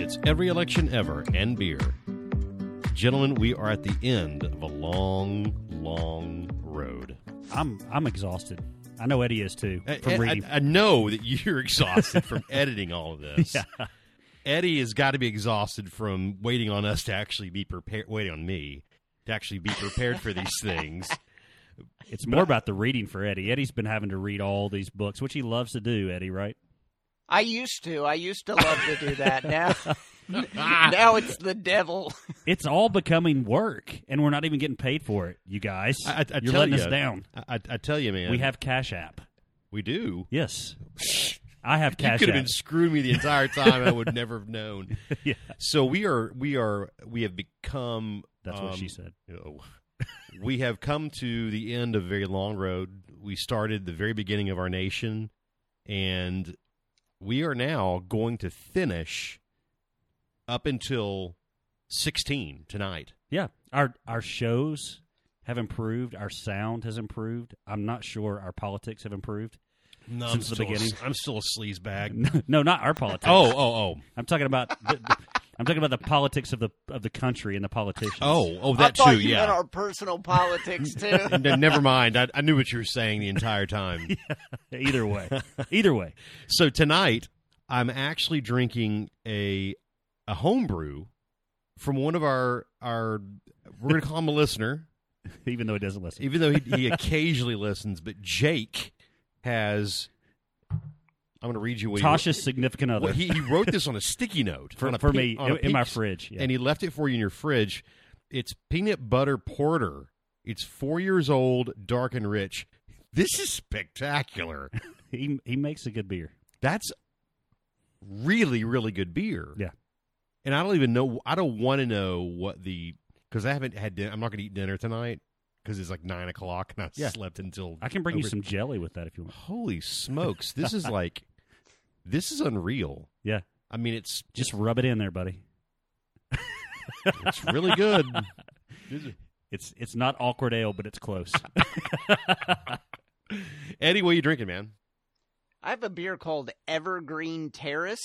It's every election ever and beer. Gentlemen, we are at the end of a long, long road. I'm exhausted. I know Eddie is too. From reading. I know that you're exhausted from editing all of this. Yeah. Eddie has got to be exhausted from waiting on us to actually be prepared, waiting on me to actually be prepared for these things. It's more about the reading for Eddie. Eddie's been having to read all these books, which he loves to do, Eddie, right? I used to love to do that. Now it's the devil. It's all becoming work, and we're not even getting paid for it, you guys. You're letting us down. I tell you, man. We have Cash App. We do? Yes. I have Cash App. You could have been screwing me the entire time. I would never have known. Yeah. So we have become. That's what she said. We have come to the end of a very long road. We started the very beginning of our nation, and we are now going to finish up until 16 tonight. Yeah. Our shows have improved. Our sound has improved. I'm not sure our politics have improved since the beginning. I'm still a sleaze bag. No, not our politics. Oh. I'm talking about the politics of the country and the politicians. Oh, I that thought too. you Yeah. meant our personal politics too. Never mind. I knew what you were saying the entire time. Either way. So tonight, I'm actually drinking a homebrew from one of our we're going to call him a listener. Even though he doesn't listen. Even though he occasionally listens. But Jake has... I'm going to read you what Tasha's significant other. Well, he wrote this on a sticky note. for me, in my fridge. Yeah. And he left it for you in your fridge. It's peanut butter porter. It's 4 years old, dark and rich. This is spectacular. He makes a good beer. That's really, really good beer. Yeah. And I don't even know. I don't want to know what because I haven't had dinner. I'm not going to eat dinner tonight because it's like 9 o'clock and I slept until. I can bring you some jelly with that if you want. Holy smokes. This is like, this is unreal. Yeah. I mean, it's. Just rub it in there, buddy. It's really good. It's not awkward ale, but it's close. Eddie, what are you drinking, man? I have a beer called Evergreen Terrace.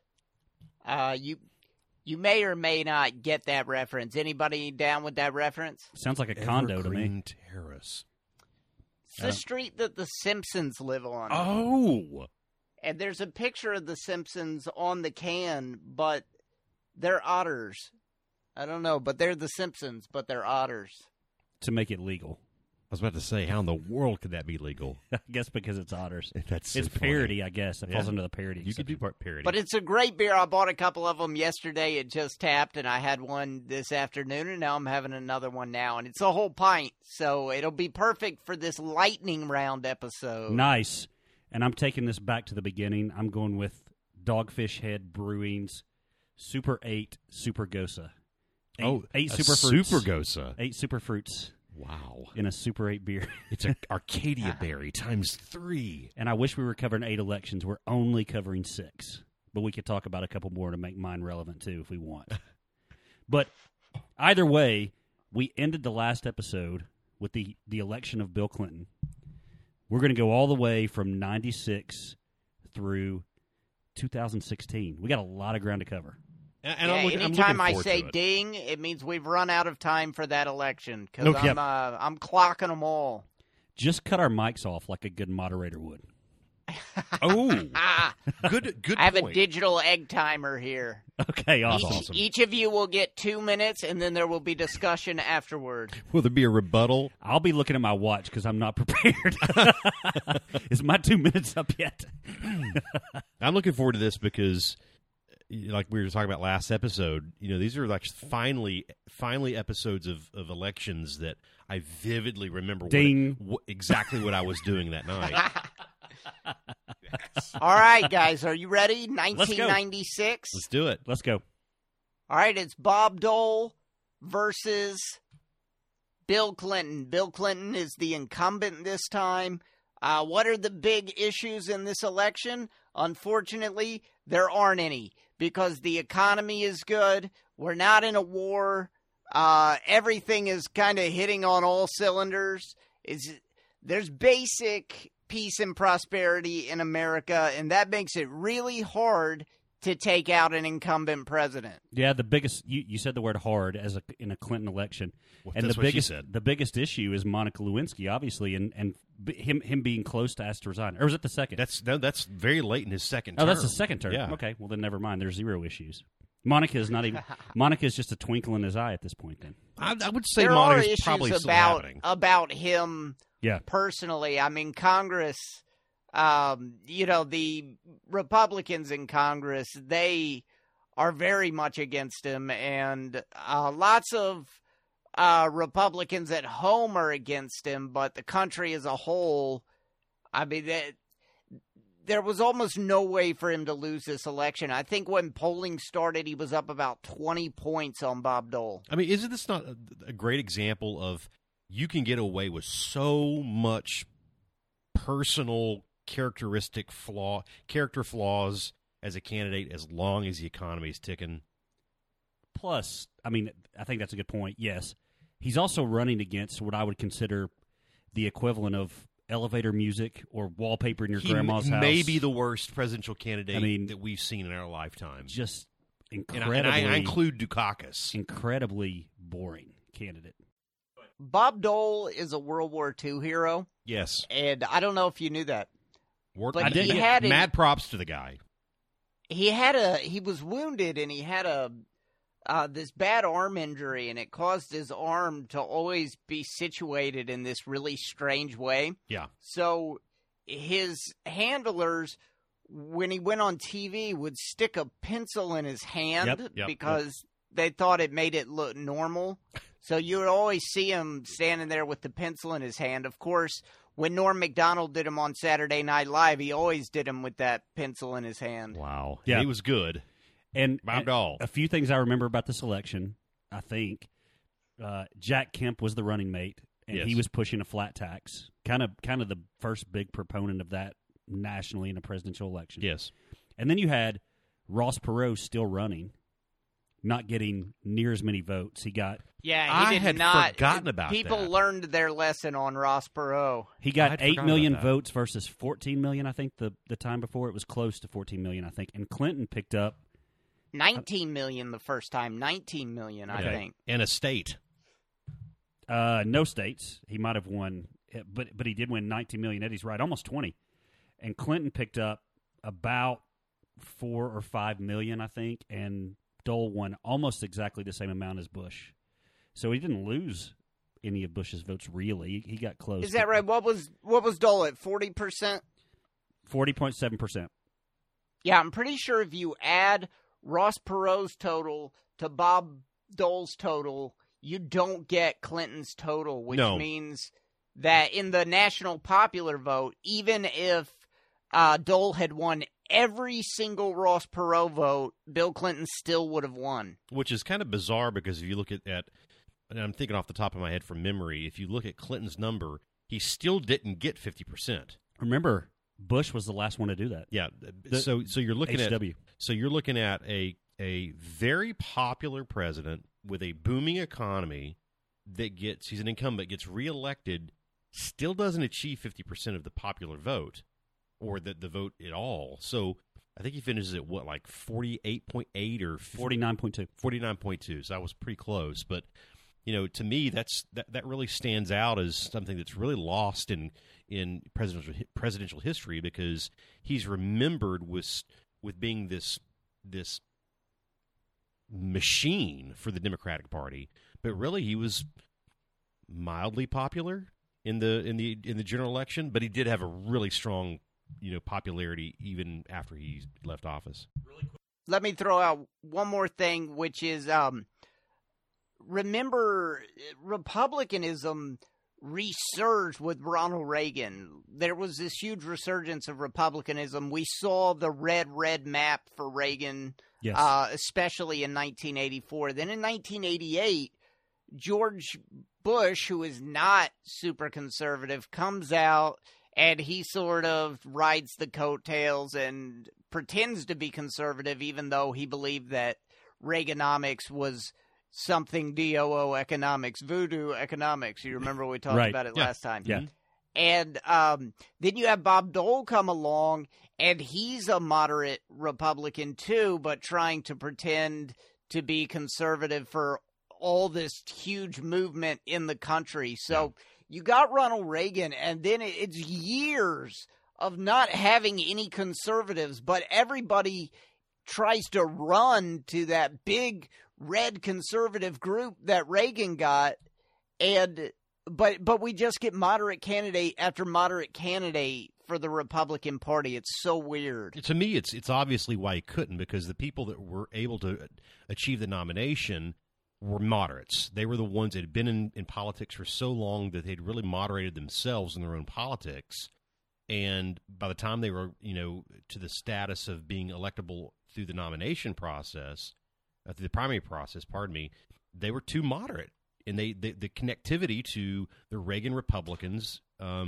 You may or may not get that reference. Anybody down with that reference? Sounds like a condo to me. Evergreen Terrace. It's the street that the Simpsons live on. Oh. And there's a picture of the Simpsons on the can, but they're otters. I don't know, but they're the Simpsons, but they're otters. To make it legal. I was about to say, how in the world could that be legal? I guess because it's otters. It's parody, I guess. It falls under the parody. You could do parody. But it's a great beer. I bought a couple of them yesterday. It just tapped, and I had one this afternoon, and now I'm having another one now. And it's a whole pint, so it'll be perfect for this lightning round episode. Nice. And I'm taking this back to the beginning. I'm going with Dogfish Head Brewing's Super 8 Super Gosa. Eight super fruits. Super Gosa. 8 super fruits. Wow. In a Super 8 beer. It's an Arcadia berry times 3. And I wish we were covering 8 elections. We're only covering 6. But we could talk about a couple more to make mine relevant, too, if we want. But either way, we ended the last episode with the election of Bill Clinton. We're going to go all the way from 96 through 2016. We got a lot of ground to cover. And anytime I forward say to it. ding, it means we've run out of time for that election because I'm clocking them all. Just cut our mics off like a good moderator would. Oh, good I have point. a digital egg timer here. Okay, awesome. Each of you will get 2 minutes, and then there will be discussion afterward. Will there be a rebuttal? I'll be looking at my watch because I'm not prepared. Is my 2 minutes up yet? I'm looking forward to this because, like we were talking about last episode, these are like finally episodes of elections that I vividly remember exactly what I was doing that night. All right, guys, are you ready? 1996. Let's do it. Let's go. All right, it's Bob Dole versus Bill Clinton. Bill Clinton is the incumbent this time. What are the big issues in this election? Unfortunately, there aren't any because the economy is good. We're not in a war. Everything is kind of hitting on all cylinders. There's basic peace and prosperity in America, and that makes it really hard to take out an incumbent president. Yeah, the biggest you said the word hard in a Clinton election, Well, and that's the what she biggest said. the biggest issue is Monica Lewinsky, obviously, and him being close to ask to resign. Or was it the second? That's very late in his second Oh, term. that's the second term. Yeah. Okay, well then never mind. There's zero issues. Monica is not even. Monica is just a twinkle in his eye at this point. Then I would say There are Monica's issues probably still about happening. about him yeah, personally. I mean, Congress, the Republicans in Congress, they are very much against him, and lots of Republicans at home are against him, but the country as a whole, I mean, there was almost no way for him to lose this election. I think when polling started, he was up about 20 points on Bob Dole. I mean, isn't this not a great example of you can get away with so much personal character flaws as a candidate as long as the economy is ticking? plus, I mean, I think that's a good point. Yes, he's also running against what I would consider the equivalent of elevator music or wallpaper in your grandma's house. May be the worst presidential candidate I mean, that we've seen in our lifetime. Just And incredibly, I include Dukakis. incredibly boring candidate. Bob Dole is a World War II hero, Yes. and I don't know if you knew that. But I did he get had Mad props to the guy. he was wounded, and he had this bad arm injury, and it caused his arm to always be situated in this really strange way. Yeah. So his handlers, when he went on TV, would stick a pencil in his hand Yep. because they thought it made it look normal. So you would always see him standing there with the pencil in his hand. Of course, when Norm Macdonald did him on Saturday Night Live, he always did him with that pencil in his hand. Wow. Yeah. He was good. And Bob Dole. a few things I remember about this election, I think Jack Kemp was the running mate, and Yes. he was pushing a flat tax, kind of the first big proponent of that nationally in a presidential election. Yes. And then you had Ross Perot still running, not getting near as many votes. He got Yeah, I he did had not. forgotten about People that. learned their lesson on Ross Perot. He I got had 8 forgotten million about that. votes versus 14 million, I think, the time before. It was close to 14 million, I think. And Clinton picked up 19 million the first time. 19 million, I Okay. think. And a state. no states. He might have won, but he did win 19 million. Eddie's right, almost 20. And Clinton picked up about 4 or 5 million, I think, and Dole won almost exactly the same amount as Bush. So he didn't lose any of Bush's votes, really. He got close. Is that right? What was Dole at? 40%? 40.7%. Yeah, I'm pretty sure if you add Ross Perot's total to Bob Dole's total, you don't get Clinton's total, which No. means that in the national popular vote, even if Dole had won every single Ross Perot vote, Bill Clinton still would have won. Which is kind of bizarre because if you look at and I'm thinking off the top of my head from memory, if you look at Clinton's number, he still didn't get 50%. Remember, Bush was the last one to do that. Yeah. So you're looking HW. at a very popular president with a booming economy that he's an incumbent, gets reelected, still doesn't achieve 50% of the popular vote or the vote at all. So I think he finishes at what, like 48.8 or 49.2. 49.2. So that was pretty close. But, to me, that really stands out as something that's really lost in presidential history because he's remembered with being this machine for the Democratic Party, but really he was mildly popular in the general election, but he did have a really strong popularity even after he left office. Let me throw out one more thing, which is remember, Republicanism resurged with Ronald Reagan. There was this huge resurgence of Republicanism. We saw the red map for Reagan, Yes. especially in 1984. Then in 1988, George Bush, who is not super conservative, comes out and he sort of rides the coattails and pretends to be conservative, even though he believed that Reaganomics was something DOO economics, voodoo economics. You remember we talked Right. about it Yeah. last time. Yeah. And then you have Bob Dole come along, and he's a moderate Republican too, but trying to pretend to be conservative for all this huge movement in the country. So you got Ronald Reagan, and then it's years of not having any conservatives, but everybody tries to run to that big red conservative group that Reagan got, and but we just get moderate candidate after moderate candidate for the Republican Party. It's so weird. To me, it's obviously why he couldn't, because the people that were able to achieve the nomination were moderates. They were the ones that had been in politics for so long that they'd really moderated themselves in their own politics. And by the time they were, to the status of being electable through the nomination process, through the primary process, they were too moderate. And the connectivity to the Reagan Republicans,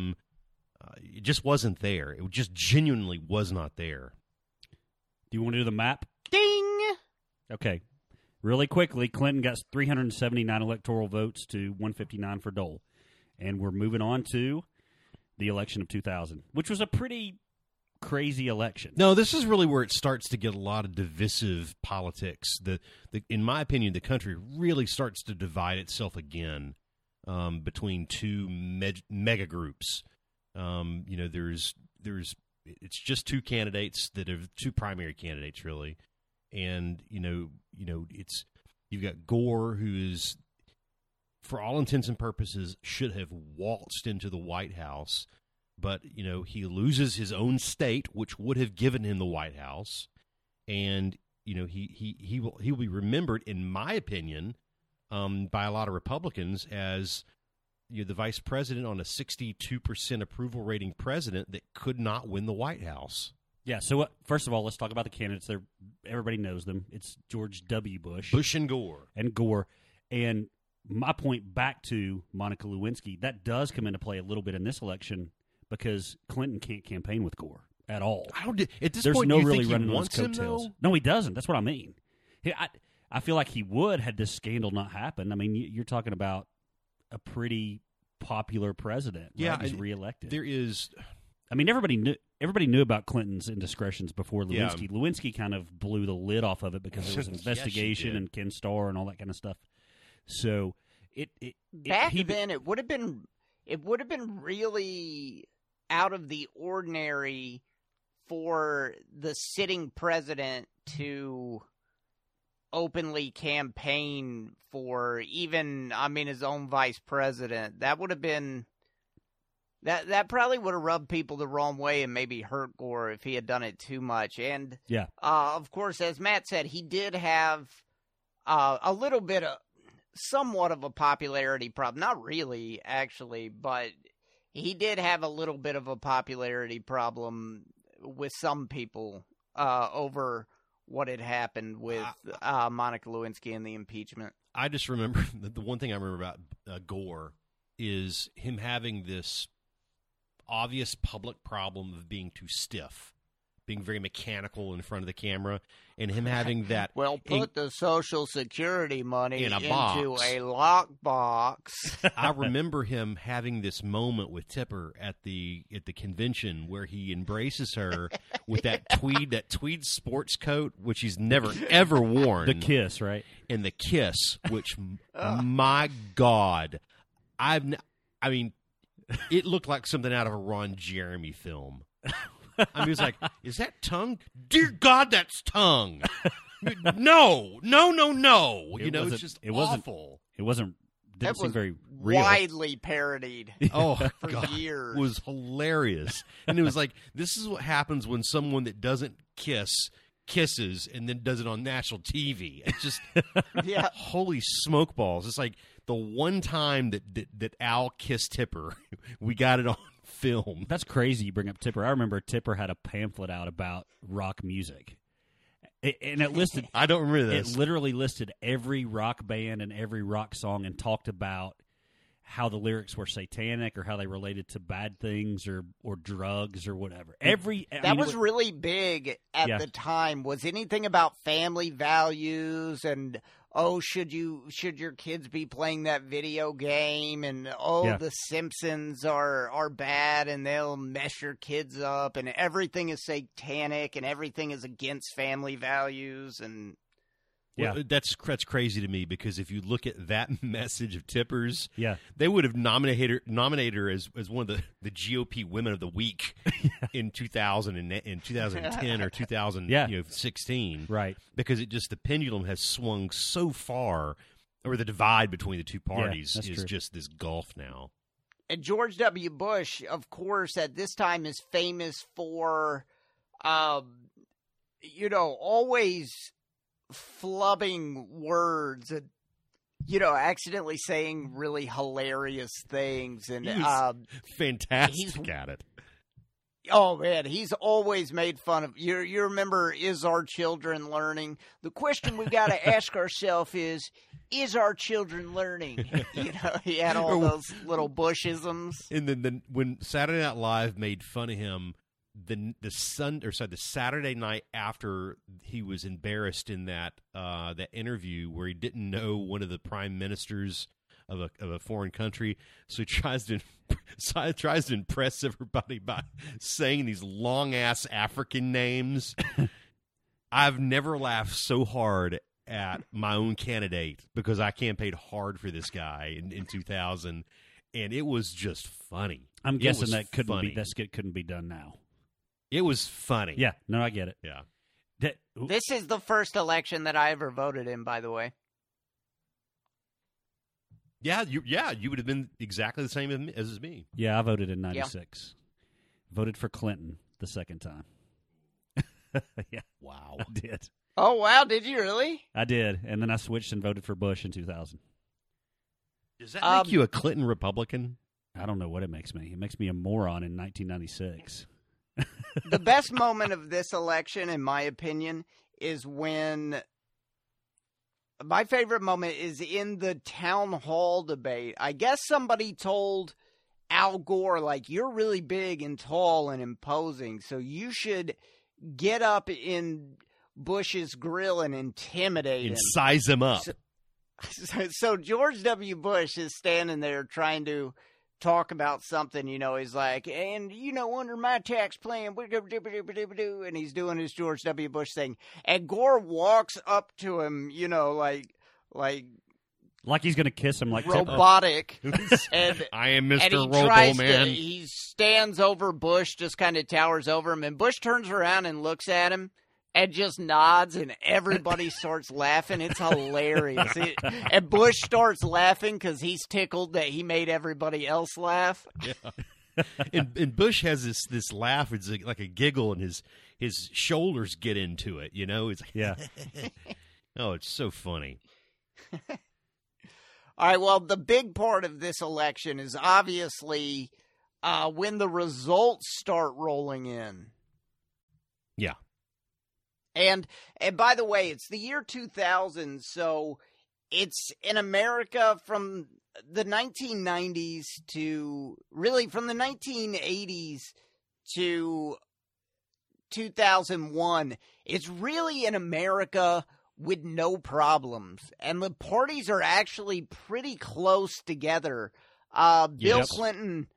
it just wasn't there. It just genuinely was not there. Do you want to do the map? Ding! Okay. Really quickly, Clinton got 379 electoral votes to 159 for Dole. And we're moving on to the election of 2000, which was a pretty crazy election. No, this is really where it starts to get a lot of divisive politics. In my opinion, the country really starts to divide itself again between two mega groups. There's it's just two candidates that are two primary candidates really, and it's you've got Gore, who is, for all intents and purposes, should have waltzed into the White House. But, he loses his own state, which would have given him the White House. And, he will be remembered, in my opinion, by a lot of Republicans as the vice president on a 62% approval rating president that could not win the White House. Yeah, so first of all, let's talk about the candidates. Everybody knows them. It's George W. Bush. Bush and Gore. And my point back to Monica Lewinsky, that does come into play a little bit in this election, because Clinton can't campaign with Gore at all. At this There's point, no do you really think running he on his wants him, coattails. though? No, he doesn't. That's what I mean. I feel like he would had this scandal not happened. I mean, you're talking about a pretty popular president. Yeah, right? He's reelected. There is. I mean, everybody knew about Clinton's indiscretions before Lewinsky. Yeah. Lewinsky kind of blew the lid off of it because there was an investigation and Ken Starr and all that kind of stuff. So then it would have been really out of the ordinary for the sitting president to openly campaign for even, his own vice president. That would have been that probably would have rubbed people the wrong way and maybe hurt Gore if he had done it too much. And of course, as Matt said, he did have a little bit of somewhat of a popularity problem. Not really, actually, but he did have a little bit of a popularity problem with some people over what had happened with Monica Lewinsky and the impeachment. I just remember the one thing I remember about Gore is him having this obvious public problem of being too stiff, being very mechanical in front of the camera, and him having that. Well, put the Social Security money in a into box. a lockbox. I remember him having this moment with Tipper at the convention where he embraces her with that tweed sports coat, which he's never ever worn. The kiss, right? And the kiss, which my God, it looked like something out of a Ron Jeremy film. He was like, "Is that tongue? Dear God, that's tongue." No. It's just awful. It wasn't. Didn't That seem was very real. widely parodied Oh, for God. years. It was hilarious. And it was like, this is what happens when someone that doesn't kisses and then does it on national TV. It's just, Yeah. holy smoke balls. It's like the one time that Al kissed Tipper, we got it on film. That's crazy. You bring up Tipper. I remember Tipper had a pamphlet out about rock music, and it listed. I don't remember this. It literally listed every rock band and every rock song and talked about how the lyrics were satanic or how they related to bad things or drugs or whatever. That was really big at the time. Was anything about family values and oh, should your kids be playing that video game? And The Simpsons are bad and they'll mess your kids up, and everything is satanic and everything is against family values. And well, that's crazy to me, because if you look at that message of Tipper's, Yeah. they would have nominated her as one of the GOP Women of the Week in 2010 or 2016, Right. because the pendulum has swung so far, or the divide between the two parties that's is true. just this gulf now. And George W. Bush, of course, at this time is famous for, always flubbing words and, accidentally saying really hilarious things. And He was fantastic at it. oh, man, he's always made fun of. You remember, is our children learning? The question we've got to ask ourselves is our children learning? He had all those little Bushisms. And then when Saturday Night Live made fun of him, the Saturday night after he was embarrassed in that interview where he didn't know one of the prime ministers of a foreign country, so he tries to impress everybody by saying these long ass African names. I've never laughed so hard at my own candidate, because I campaigned hard for this guy in 2000, and it was just funny. I'm guessing was that couldn't funny. be that skit couldn't be done now. It was funny. Yeah, no, I get it. Yeah. This is the first election that I ever voted in, by the way. Yeah, you would have been exactly the same as me. Yeah, I voted in 96. Voted for Clinton the second time. Yeah, Wow. I did. Oh, wow, did you really? I did, and then I switched and voted for Bush in 2000. Does that make you a Clinton Republican? I don't know what it makes me. It makes me a moron in 1996. The best moment of this election, in my opinion, is when my favorite moment is in the town hall debate. I guess somebody told Al Gore, like, you're really big and tall and imposing, so you should get up in Bush's grill and intimidate him. And size him up. So George W. Bush is standing there trying to talk about something, he's like, and, under my tax plan, and he's doing his George W. Bush thing. And Gore walks up to him, like he's going to kiss him like robotic. And I am Mr. and he Robo tries Man. he stands over Bush, just kind of towers over him, and Bush turns around and looks at him and just nods, and everybody starts laughing. It's hilarious. And Bush starts laughing because he's tickled that he made everybody else laugh. Yeah. And Bush has this laugh. It's like a giggle, and his shoulders get into it. It's like, Yeah. Oh, it's so funny. All right, well, the big part of this election is obviously when the results start rolling in. Yeah. And by the way, it's the year 2000, so it's in America from the 1990s to really from the 1980s to 2001. It's really in America with no problems, and the parties are actually pretty close together. Bill Clinton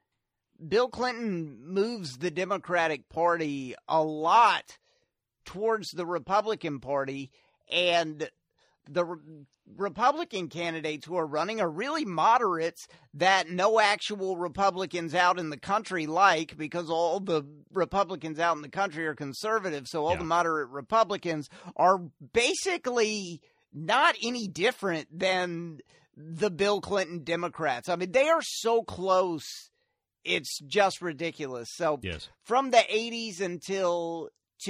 moves the Democratic Party a lot towards the Republican Party, and the Republican candidates who are running are really moderates that no actual Republicans out in the country like, because all the Republicans out in the country are conservative, so all the moderate Republicans are basically not any different than the Bill Clinton Democrats. I mean, they are so close, it's just ridiculous. So from the 80s until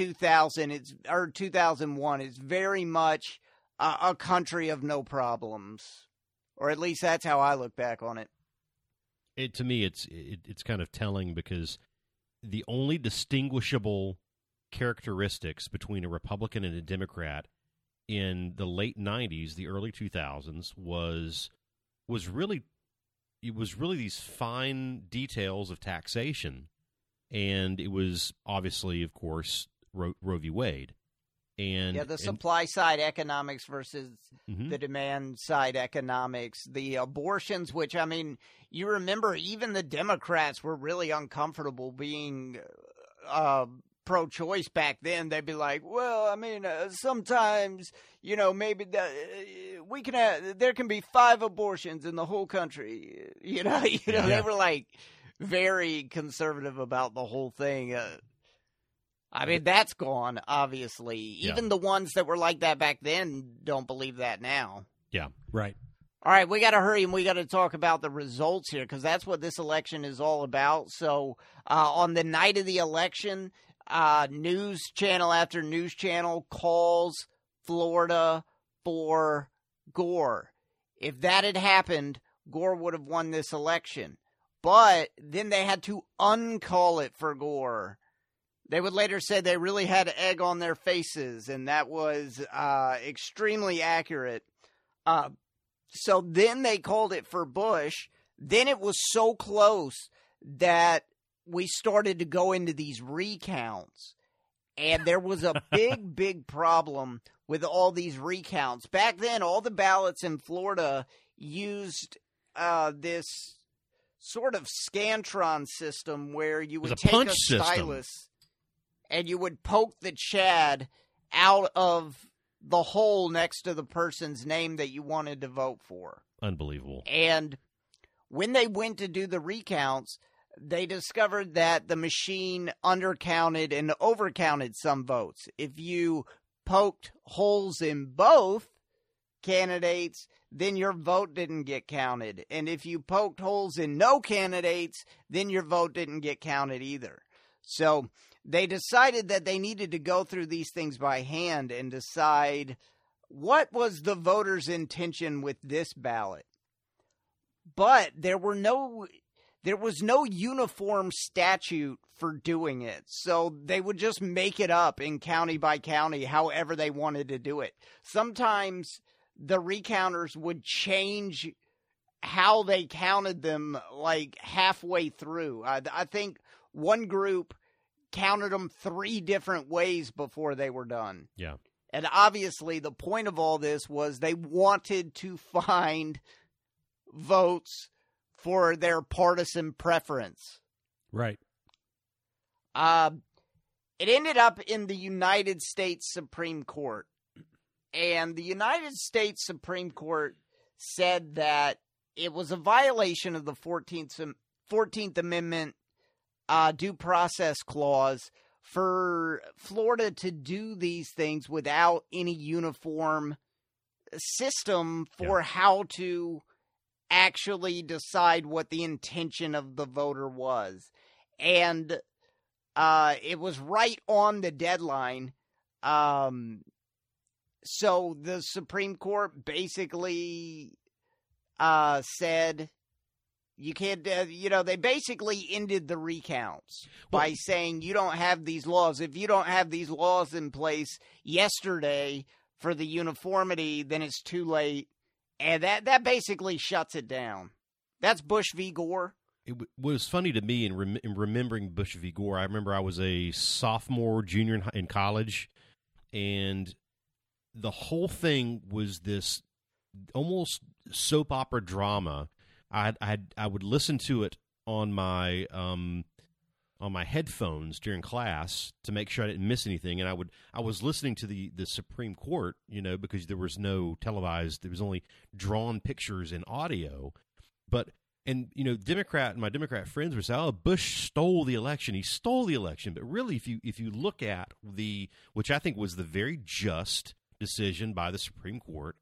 2001, it's very much a country of no problems, or at least that's how I look back on it. To me, it's kind of telling, because the only distinguishable characteristics between a Republican and a Democrat in the late 90s, the early 2000s was really these fine details of taxation, and it was obviously, of course, Roe v. Wade. And the supply side economics versus Mhm. the demand side economics, the abortions, which, I mean, you remember even the Democrats were really uncomfortable being pro-choice back then. They'd be like, well, I mean, sometimes, maybe we can there can be 5 abortions in the whole country. They were like very conservative about the whole thing. I mean, that's gone, obviously. Even the ones that were like that back then don't believe that now. Yeah. Right. All right, we got to hurry and we got to talk about the results here because that's what this election is all about. So on the night of the election, news channel after news channel calls Florida for Gore. If that had happened, Gore would have won this election. But then they had to uncall it for Gore. They would later say they really had egg on their faces, and that was extremely accurate. So then they called it for Bush. Then it was so close that we started to go into these recounts. And there was a big, big problem with all these recounts. Back then, all the ballots in Florida used this sort of Scantron system where you would take a stylus and you would poke the Chad out of the hole next to the person's name that you wanted to vote for. Unbelievable. And when they went to do the recounts, they discovered that the machine undercounted and overcounted some votes. If you poked holes in both candidates, then your vote didn't get counted. And if you poked holes in no candidates, then your vote didn't get counted either. So they decided that they needed to go through these things by hand and decide what was the voter's intention with this ballot. But there was no uniform statute for doing it. So they would just make it up in county by county, however they wanted to do it. Sometimes the recounters would change how they counted them like halfway through. I think one group counted them 3 different ways before they were done. Yeah. And obviously the point of all this was they wanted to find votes for their partisan preference. Right. It ended up in the United States Supreme Court. And the United States Supreme Court said that it was a violation of the 14th Amendment due process clause for Florida to do these things without any uniform system for how to actually decide what the intention of the voter was. And it was right on the deadline. So the Supreme Court basically said you can't, they basically ended the recounts by saying you don't have these laws. If you don't have these laws in place yesterday for the uniformity, then it's too late. And that basically shuts it down. That's Bush v. Gore. It was funny to me in remembering Bush v. Gore. I remember I was a sophomore, junior in college, and the whole thing was this almost soap opera drama. I would listen to it on my headphones during class to make sure I didn't miss anything, and I was listening to the Supreme Court, because there was no televised, there was only drawn pictures and audio, and my Democrat friends were saying, "Oh, Bush stole the election. He stole the election." But really, if you look at which I think was the very just decision by the Supreme Court,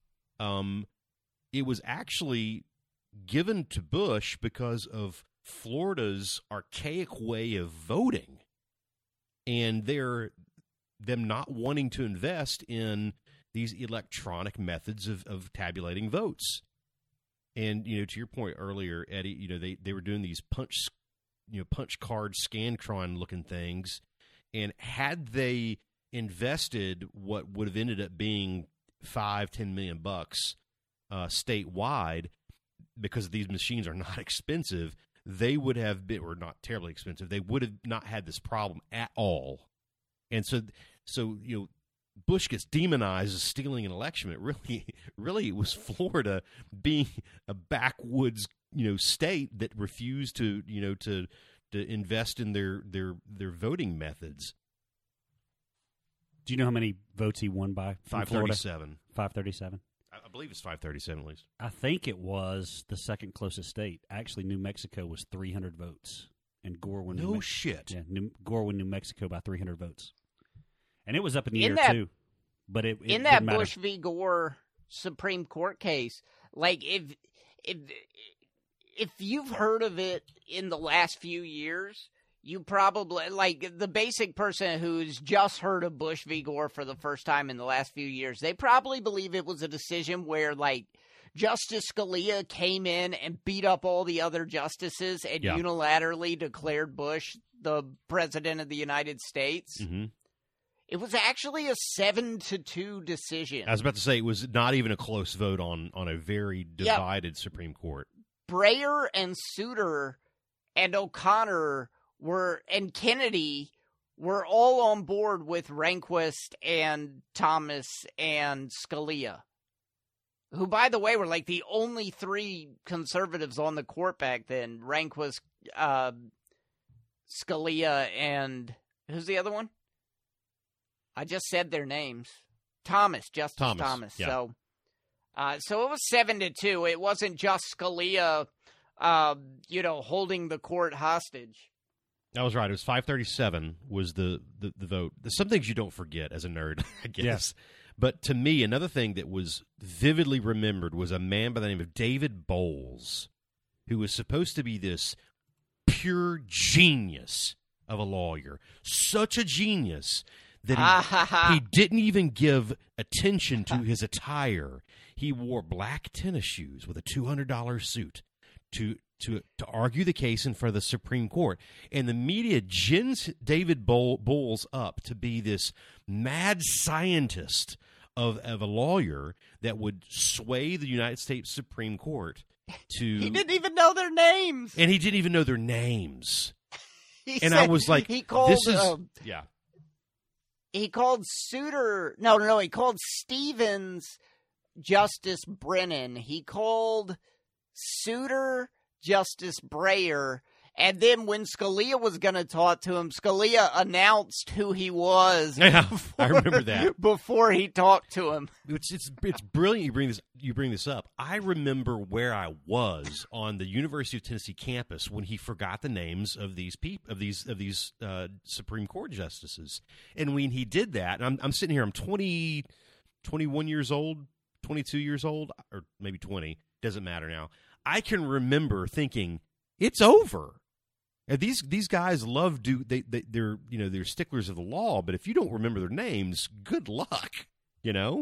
it was actually given to Bush because of Florida's archaic way of voting, and them not wanting to invest in these electronic methods of tabulating votes. And to your point earlier, Eddie, they were doing these punch card Scantron looking things, and had they invested what would have ended up being $5-10 million statewide, because these machines are not expensive, they would have been, or not terribly expensive, they would have not had this problem at all. And so Bush gets demonized as stealing an election. It really was Florida being a backwoods, state that refused to invest in their voting methods. Do you know how many votes he won by? 537. 537. I believe it's 537 at least. I think it was the second closest state. Actually, New Mexico was 300 votes, and Gore won. No shit. Yeah, Gore won New Mexico by 300 votes, and it was up in the air too. But it in didn't that matter. Bush v. Gore Supreme Court case, like if you've heard of it in the last few years, you probably, like the basic person who's just heard of Bush v. Gore for the first time in the last few years, they probably believe it was a decision where, like, Justice Scalia came in and beat up all the other justices and unilaterally declared Bush the president of the United States. Mm-hmm. It was actually a 7-2 decision. I was about to say, it was not even a close vote on a very divided Supreme Court. Breyer and Souter and O'Connor and Kennedy were all on board with Rehnquist and Thomas and Scalia, who, by the way, were like the only three conservatives on the court back then. Rehnquist, Scalia, and who's the other one? I just said their names. Justice Thomas. Yeah. So it was 7-2. It wasn't just Scalia, holding the court hostage. That was right. It was 537 was the vote. There's some things you don't forget as a nerd, I guess. Yes. But to me, another thing that was vividly remembered was a man by the name of David Bowles, who was supposed to be this pure genius of a lawyer. Such a genius that he didn't even give attention to his attire. He wore black tennis shoes with a $200 suit to argue the case in front of the Supreme Court. And the media gins David Bowles up to be this mad scientist of a lawyer that would sway the United States Supreme Court to... He didn't even know their names. And he didn't even know their names. I was like, he called, this is... yeah. He called Souter... No. He called Stevens Justice Brennan. He called Souter Justice Breyer. And then when Scalia was going to talk to him, Scalia announced who he was. Yeah, I remember that. Before he talked to him. It's brilliant you bring this up. I remember where I was on the University of Tennessee campus when he forgot the names of these Supreme Court justices. And when he did that, and I'm sitting here, I'm 21 years old, 22 years old, or maybe 20, doesn't matter now. I can remember thinking, it's over. These guys they're sticklers of the law, but if you don't remember their names, good luck, Yeah.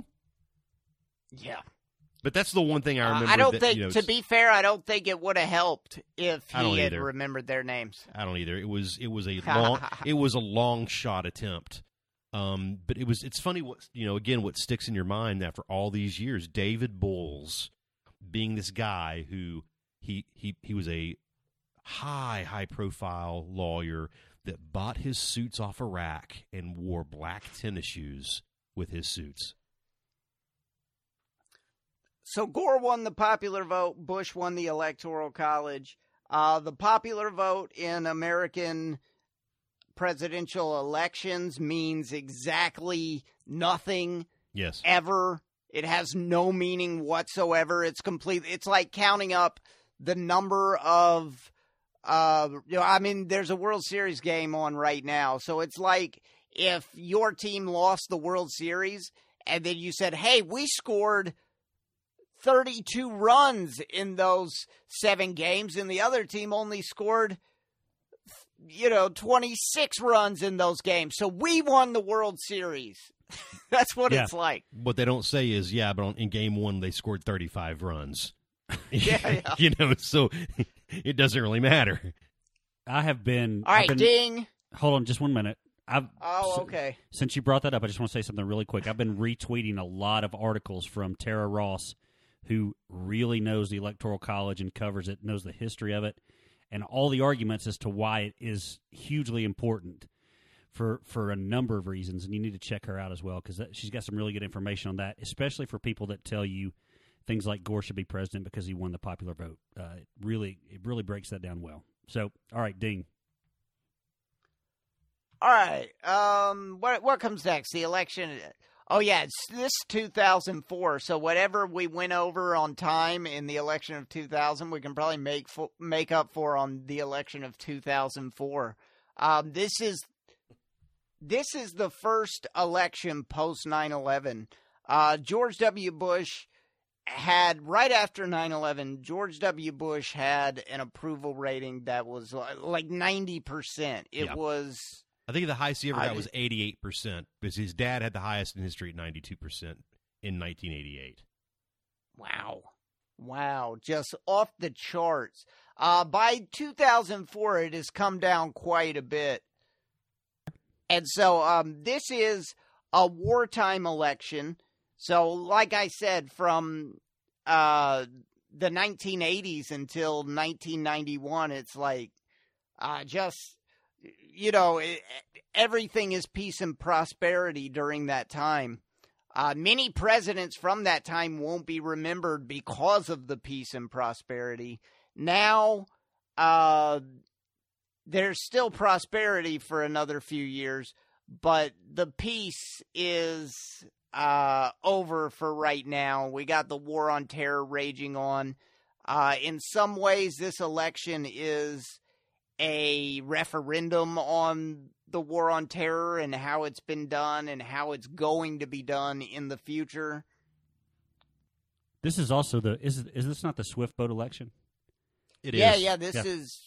But that's the one thing I remember. I don't think, to be fair, I don't think it would have helped if he had either. remembered their names. I don't either. It was a long shot attempt. But it's funny what sticks in your mind after all these years. David Bowles being this guy who he was a high profile lawyer that bought his suits off a rack and wore black tennis shoes with his suits. So Gore won the popular vote. Bush won the Electoral College. The popular vote in American presidential elections means exactly nothing. Yes. Ever. It has no meaning whatsoever. It's complete. It's like counting up the number of there's a World Series game on right now. So it's like if your team lost the World Series and then you said, hey, we scored 32 runs in those 7 games and the other team only scored, 26 runs in those games. So we won the World Series. That's what it's like. What they don't say is, but in game 1 they scored 35 runs. Yeah. So it doesn't really matter. I have been... All right, ding. Hold on just 1 minute. Okay. Since you brought that up, I just want to say something really quick. I've been retweeting a lot of articles from Tara Ross, who really knows the Electoral College and covers it, knows the history of it, and all the arguments as to why it is hugely important. for a number of reasons, and you need to check her out as well because she's got some really good information on that, especially for people that tell you things like Gore should be president because he won the popular vote. It really breaks that down well. So, all right, Dean. All right. What comes next? The election. Oh yeah, it's this 2004. So whatever we went over on time in the election of 2000, we can probably make up for on the election of 2004. This is the first election post 9/11. George W. Bush had, right after 9/11, George W. Bush had an approval rating that was like 90%. It was. I think the highest he ever got was 88%, because his dad had the highest in history at 92% in 1988. Wow. Just off the charts. By 2004, it has come down quite a bit. And so this is a wartime election. So like I said, from the 1980s until 1991, it's like everything is peace and prosperity during that time. Many presidents from that time won't be remembered because of the peace and prosperity. Now, there's still prosperity for another few years, but the peace is over for right now. We got the war on terror raging on. In some ways, this election is a referendum on the war on terror and how it's been done and how it's going to be done in the future. This is also is this not the Swift boat election? It is. Yeah, this is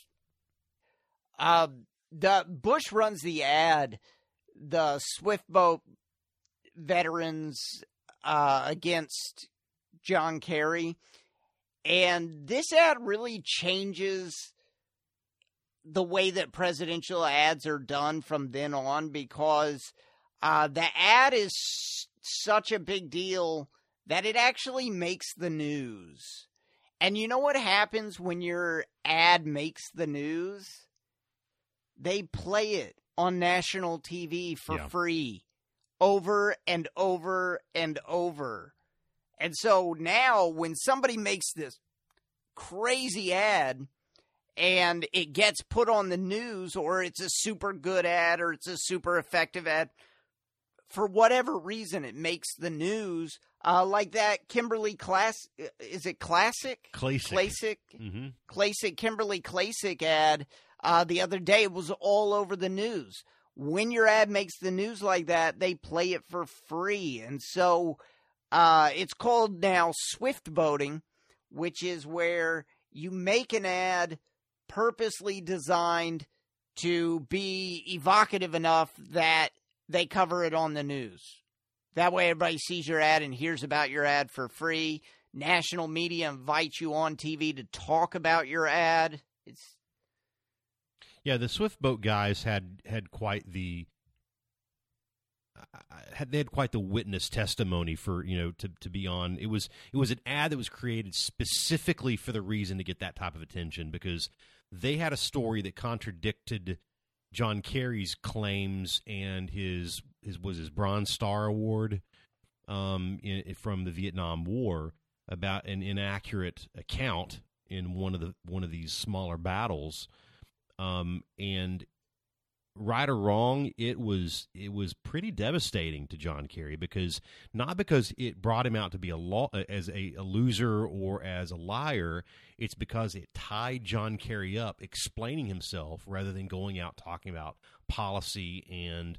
the Bush runs the ad, the Swift boat veterans against John Kerry, and this ad really changes the way that presidential ads are done from then on, because the ad is such a big deal that it actually makes the news. And you know what happens when your ad makes the news? They play it on national TV for free over and over and over. And so now when somebody makes this crazy ad and it gets put on the news, or it's a super good ad, or it's a super effective ad, for whatever reason, it makes the news. Like that Kimberly Classic? Classic. Mm-hmm. Classic Kimberly Classic ad the other day was all over the news. When your ad makes the news like that, they play it for free. And so it's called now Swift boating, which is where you make an ad purposely designed to be evocative enough that they cover it on the news. That way everybody sees your ad and hears about your ad for free. National media invites you on TV to talk about your ad. The Swift boat guys had quite the witness testimony for, to be on. It was an ad that was created specifically for the reason to get that type of attention, because they had a story that contradicted John Kerry's claims and his Bronze Star Award from the Vietnam War about an inaccurate account in one of these smaller battles. And right or wrong, it was pretty devastating to John Kerry, not because it brought him out to be as a loser or as a liar. It's because it tied John Kerry up explaining himself rather than going out talking about policy and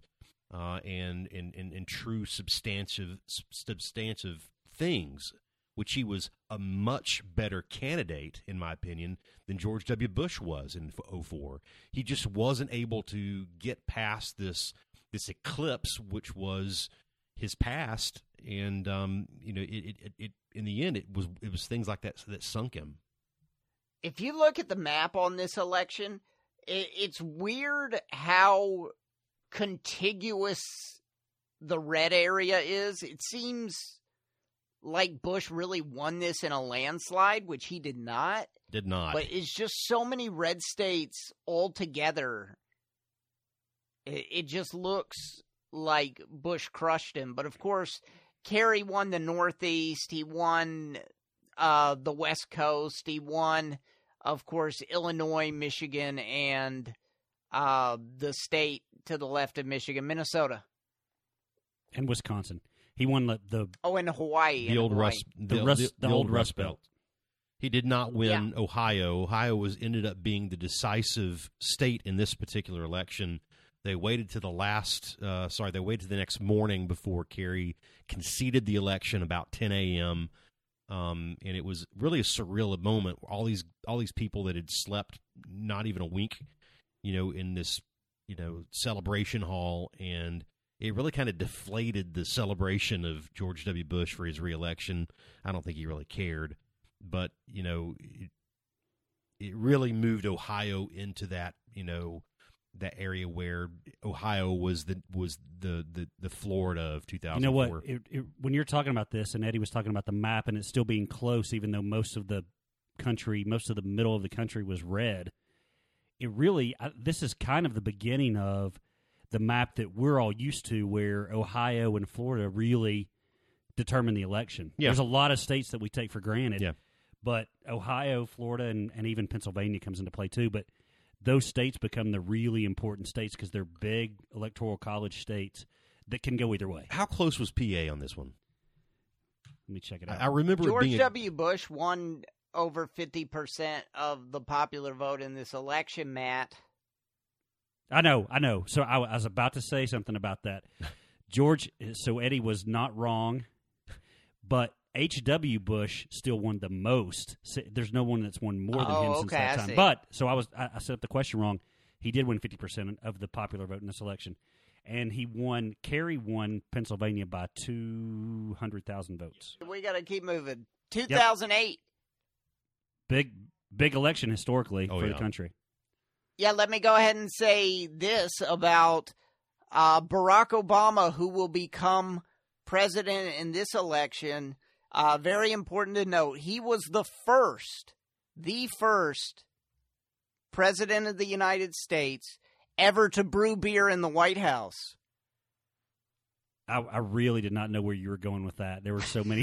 true substantive things, which he was a much better candidate, in my opinion, than George W. Bush was in 2004. He just wasn't able to get past this eclipse, which was his past, and it in the end it was things like that sunk him. If you look at the map on this election, it's weird how contiguous the red area is. It seems like Bush really won this in a landslide, which he did not. But it's just so many red states all together. It just looks like Bush crushed him. But, of course, Kerry won the Northeast. He won the West Coast. He won, of course, Illinois, Michigan, and the state to the left of Michigan, Minnesota. And Wisconsin. He won the in Hawaii. The old Hawaii. old Rust Belt. He did not win Yeah. Ohio. Ohio ended up being the decisive state in this particular election. They waited to the next morning before Kerry conceded the election about 10 a.m. And it was really a surreal moment. All these people that had slept not even a wink, in this, celebration hall, and it really kind of deflated the celebration of George W. Bush for his reelection. I don't think he really cared, but it really moved Ohio into that, that area where Ohio was the Florida of 2004. You know what? When you're talking about this, and Eddie was talking about the map, and it's still being close, even though most of the middle of the country was red. This is kind of the beginning of the map that we're all used to, where Ohio and Florida really determine the election. Yeah. There's a lot of states that we take for granted, Yeah. but Ohio, Florida, and even Pennsylvania comes into play too. But those states become the really important states because they're big electoral college states that can go either way. How close was PA on this one? Let me check it out. I remember George it being W. Bush won over 50% of the popular vote in this election, Matt. I know. So I was about to say something about that. So Eddie was not wrong, but H.W. Bush still won the most. There's no one that's won more than him since that time. See. But, so I set up the question wrong. He did win 50% of the popular vote in this election. And Kerry won Pennsylvania by 200,000 votes. We got to keep moving. 2008. Big election historically for the country. Yeah, let me go ahead and say this about Barack Obama, who will become president in this election. Very important to note, he was the first president of the United States ever to brew beer in the White House. I really did not know where you were going with that. There were so many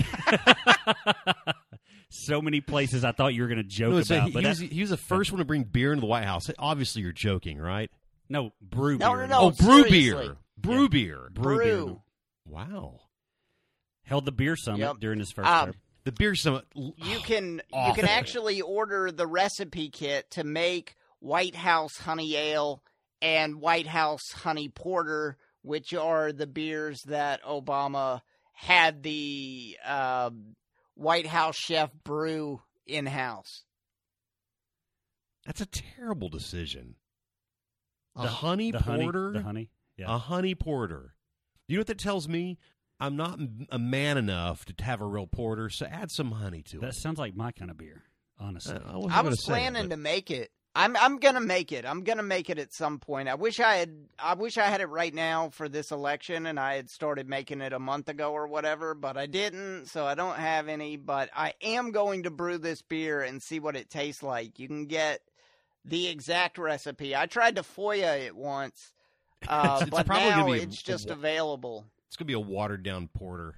so many places I thought you were going to joke about. He was the first one to bring beer into the White House. Obviously, you're joking, right? No, brew beer. No, brew seriously. beer. Brew beer. Brew. Wow. Held the beer summit during his first term. The beer summit. You can actually order the recipe kit to make White House Honey Ale and White House Honey Porter, which are the beers that Obama had the White House chef brew in-house. That's a terrible decision. The honey porter? The honey? Yeah. A honey porter. You know what that tells me? I'm not a man enough to have a real porter, so add some honey to it. That sounds like my kind of beer, honestly. I was planning to make it. I'm gonna make it. I'm gonna make it at some point. I wish I had it right now for this election, and I had started making it a month ago or whatever, but I didn't, so I don't have any. But I am going to brew this beer and see what it tastes like. You can get the exact recipe. I tried to FOIA it once, it's but probably now gonna be it's just available. It's gonna be a watered down porter.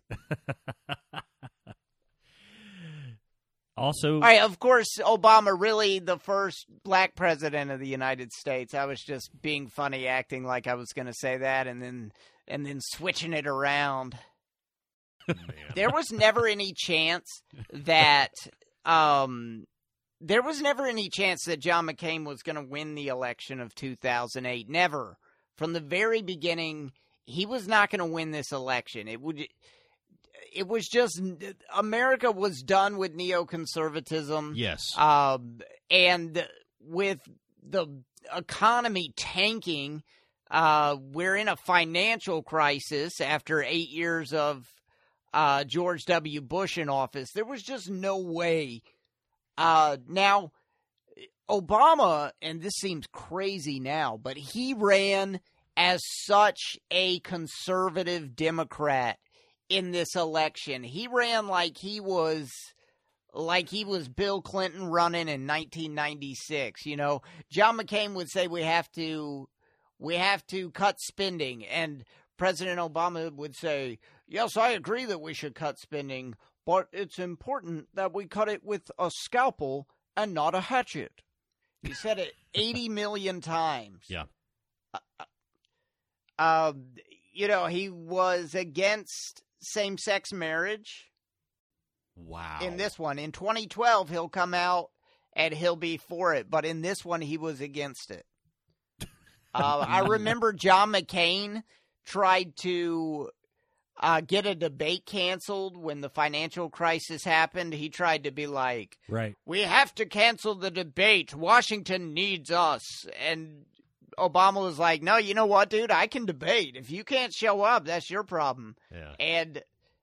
Also, all right, of course, Obama really the first black president of the United States. I was just being funny, acting like I was going to say that, and then switching it around. There was never any chance that John McCain was going to win the election of 2008. Never. From the very beginning, he was not going to win this election. It was just America was done with neoconservatism. Yes. And with the economy tanking, we're in a financial crisis after 8 years of George W. Bush in office. There was just no way. Now, Obama, and this seems crazy now, but he ran as such a conservative Democrat in this election. He ran like he was Bill Clinton running in 1996. You know, John McCain would say we have to we have to cut spending. And President Obama would say, yes, I agree that we should cut spending, but it's important that we cut it with a scalpel and not a hatchet. He said it 80 million times. Yeah. He was against same-sex marriage. Wow. In this one. In 2012, he'll come out and he'll be for it. But in this one, he was against it. I remember John McCain tried to get a debate canceled when the financial crisis happened. He tried to be like, right, we have to cancel the debate. Washington needs us. And Obama was like, no, you know what, dude? I can debate. If you can't show up, that's your problem. Yeah. And,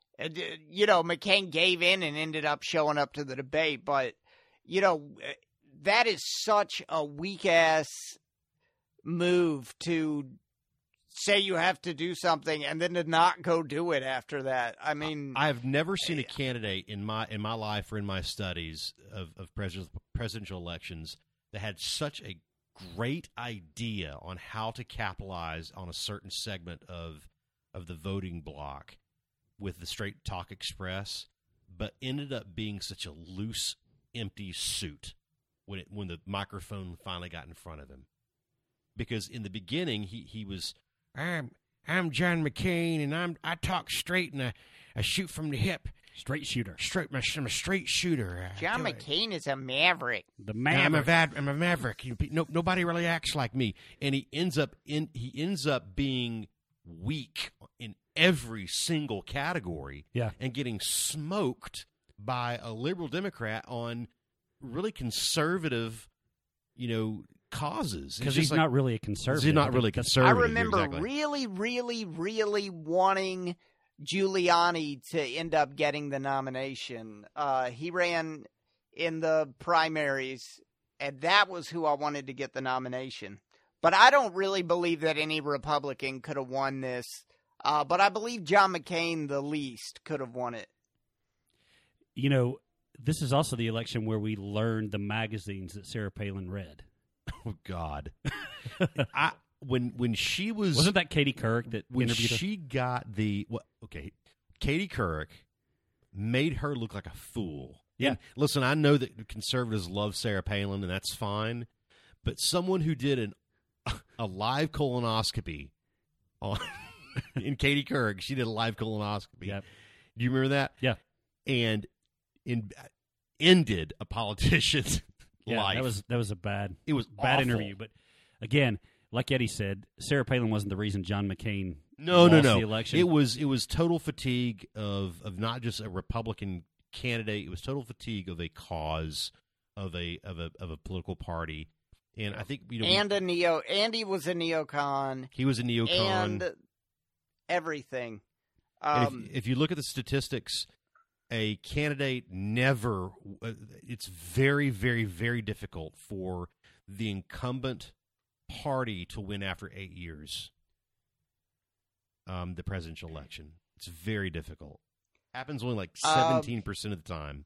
McCain gave in and ended up showing up to the debate. But, that is such a weak-ass move to say you have to do something and then to not go do it after that. I mean, I've never seen a candidate in my life or in my studies of presidential elections that had such a great idea on how to capitalize on a certain segment of the voting bloc with the Straight Talk Express, but ended up being such a loose, empty suit when the microphone finally got in front of him. Because in the beginning, he was, I'm John McCain, and I talk straight and I shoot from the hip. Straight shooter. I'm a straight shooter. John McCain is a maverick. The maverick. I'm a maverick. Nobody really acts like me, and he ends up being weak in every single category. Yeah. And getting smoked by a liberal Democrat on really conservative, causes. Because he's not really a conservative. He's not really conservative. I remember exactly. really, really, really wanting Giuliani to end up getting the nomination. He ran in the primaries, and that was who I wanted to get the nomination. But I don't really believe that any Republican could have won this. But I believe John McCain, the least, could have won it. This is also the election where we learned the magazines that Sarah Palin read. Oh, God. When she was... Wasn't that Katie Couric that when interviewed her? she got the... Katie Couric made her look like a fool. Yeah. And listen, I know that conservatives love Sarah Palin, and that's fine. But someone who did a live colonoscopy on in Katie Couric, she did a live colonoscopy. Yep. Do you remember that? Yeah. And ended a politician's Yeah, life. that was a bad awful. interview. But again, like Eddie said, Sarah Palin wasn't the reason John McCain No. lost the election. It was total fatigue of not just a Republican candidate. It was total fatigue of a cause of a political party. And I think Andy was a neocon. He was a neocon. And everything. And if you look at the statistics, a candidate never. It's very, very, very difficult for the incumbent party to win after 8 years. The presidential election. It's very difficult. Happens only like 17% of the time.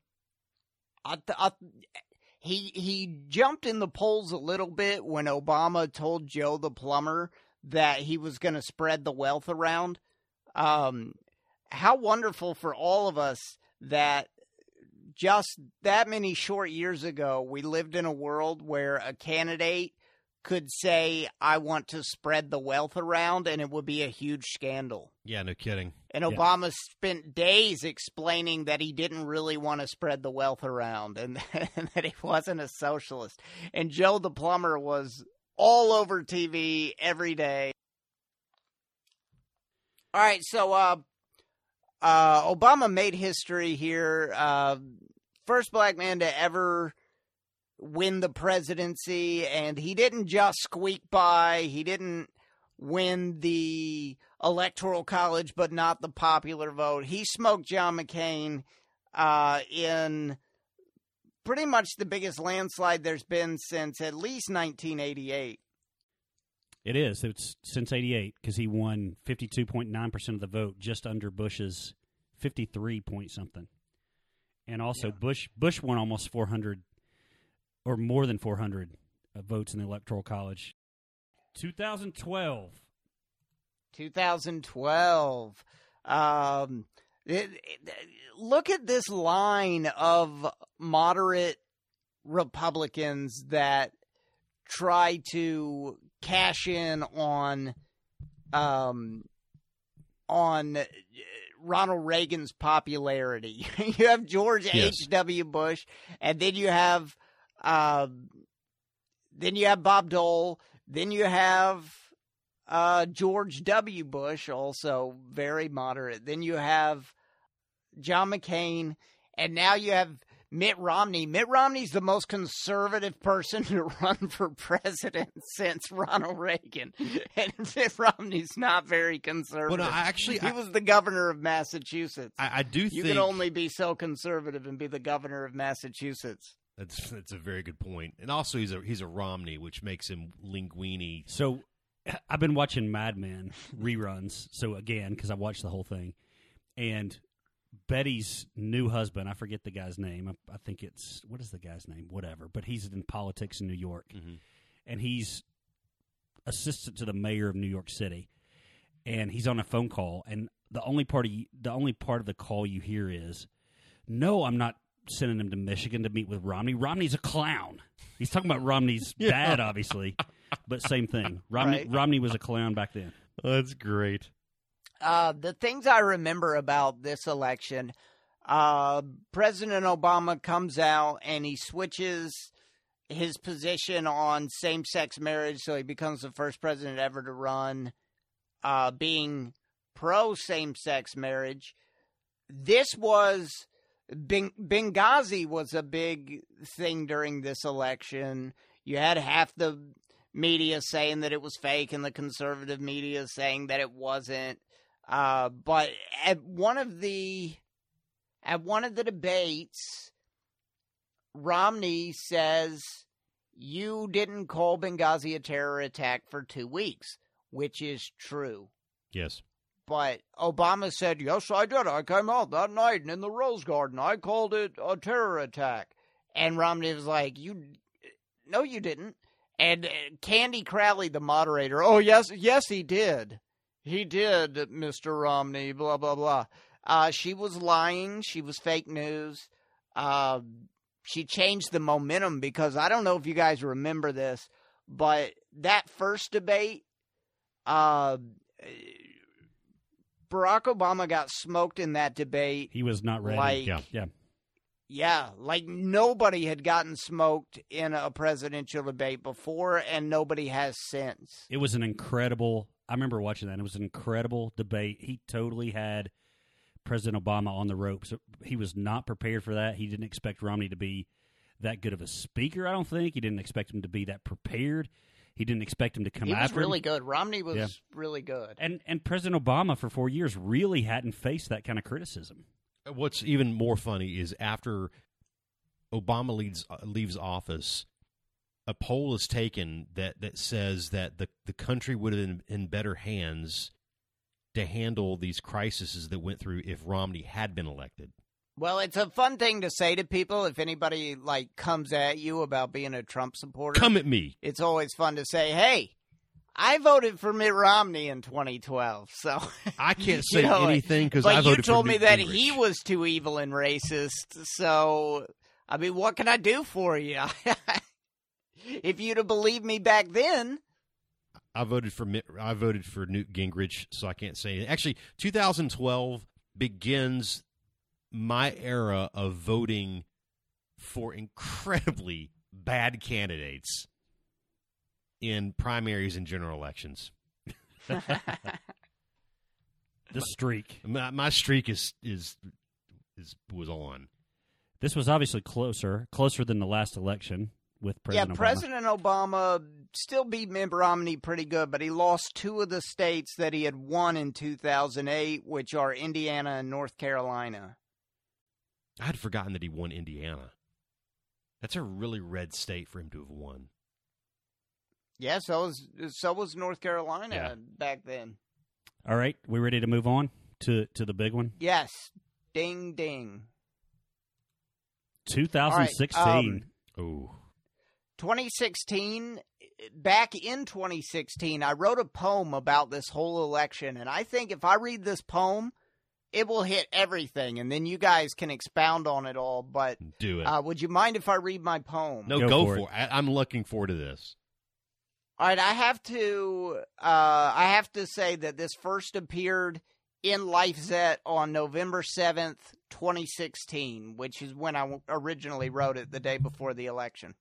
He jumped in the polls a little bit when Obama told Joe the plumber that he was going to spread the wealth around. How wonderful for all of us that just that many short years ago, we lived in a world where a candidate could say, I want to spread the wealth around, and it would be a huge scandal. Yeah, no kidding. And Obama spent days explaining that he didn't really want to spread the wealth around and that he wasn't a socialist. And Joe the plumber was all over TV every day. All right, so Obama made history here. First black man to ever win the presidency, and he didn't just squeak by. He didn't win the Electoral College, but not the popular vote. He smoked John McCain in pretty much the biggest landslide there's been since at least 1988. It is. It's since 88 because he won 52.9% of the vote, just under Bush's 53 point something. And also Bush won almost 400 or more than 400 votes in the Electoral College. 2012. 2012. Look at this line of moderate Republicans that try to cash in on Ronald Reagan's popularity. You have George H.W. Bush, and then you have Bob Dole, then you have George W. Bush, also very moderate. Then you have John McCain, and now you have Mitt Romney. Mitt Romney's the most conservative person to run for president since Ronald Reagan. And Mitt Romney's not very conservative. Well, no, he was the governor of Massachusetts. I do think you can only be so conservative and be the governor of Massachusetts. That's a very good point. And also he's a Romney, which makes him linguini. So I've been watching Mad Men reruns. So again, because I watched the whole thing, and Betty's new husband, I forget the guy's name. I think it's, what is the guy's name? Whatever. But he's in politics in New York. Mm-hmm. And he's assistant to the mayor of New York City. And he's on a phone call. And the only part of the call you hear is, no, I'm not sending him to Michigan to meet with Romney. Romney's a clown. He's talking about Romney's dad, obviously. But same thing. Romney was a clown back then. Oh, that's great. The things I remember about this election, President Obama comes out and he switches his position on same-sex marriage, so he becomes the first president ever to run being pro-same-sex marriage. This was Benghazi was a big thing during this election. You had half the media saying that it was fake and the conservative media saying that it wasn't. But at one of the debates, Romney says, you didn't call Benghazi a terror attack for 2 weeks, which is true. Yes. But Obama said, yes, I did. I came out that night and in the Rose Garden. I called it a terror attack. And Romney was like, no, you didn't. And Candy Crowley, the moderator, oh, yes, he did. He did, Mr. Romney, blah, blah, blah. She was lying. She was fake news. She changed the momentum because I don't know if you guys remember this, but that first debate, Barack Obama got smoked in that debate. He was not ready. Yeah, like nobody had gotten smoked in a presidential debate before, and nobody has since. It was an incredible... I remember watching that. It was an incredible debate. He totally had President Obama on the ropes. He was not prepared for that. He didn't expect Romney to be that good of a speaker, I don't think. He didn't expect him to be that prepared. He didn't expect him to come after him. He was really good. Romney was really good. And President Obama, for 4 years, really hadn't faced that kind of criticism. What's even more funny is after Obama leaves office, a poll is taken that says that the country would have been in better hands to handle these crises that went through if Romney had been elected. Well, it's a fun thing to say to people if anybody comes at you about being a Trump supporter. Come at me. It's always fun to say, hey, I voted for Mitt Romney in 2012, so I can't say anything because I voted for Newt Gingrich. But you told me that he was too evil and racist, so, I mean, what can I do for you? If you'd have believed me back then. I voted for Newt Gingrich, so I can't say anything. Actually, 2012 begins my era of voting for incredibly bad candidates in primaries and general elections. The streak. My streak was on. This was obviously closer than the last election with President Obama. President Obama still beat Mitt Romney pretty good, but he lost two of the states that he had won in 2008, which are Indiana and North Carolina. I had forgotten that he won Indiana. That's a really red state for him to have won. Yeah, so was North Carolina back then. All right, we ready to move on to the big one? Yes. Ding, ding. 2016. Ooh. 2016 back in 2016, I wrote a poem about this whole election, and I think if I read this poem, it will hit everything, and then you guys can expound on it all. But do it. would you mind if I read my poem? No, go for it. I'm looking forward to this. All right, I have to say that this first appeared in LifeZette on November 7th, 2016, which is when I originally wrote it, the day before the election.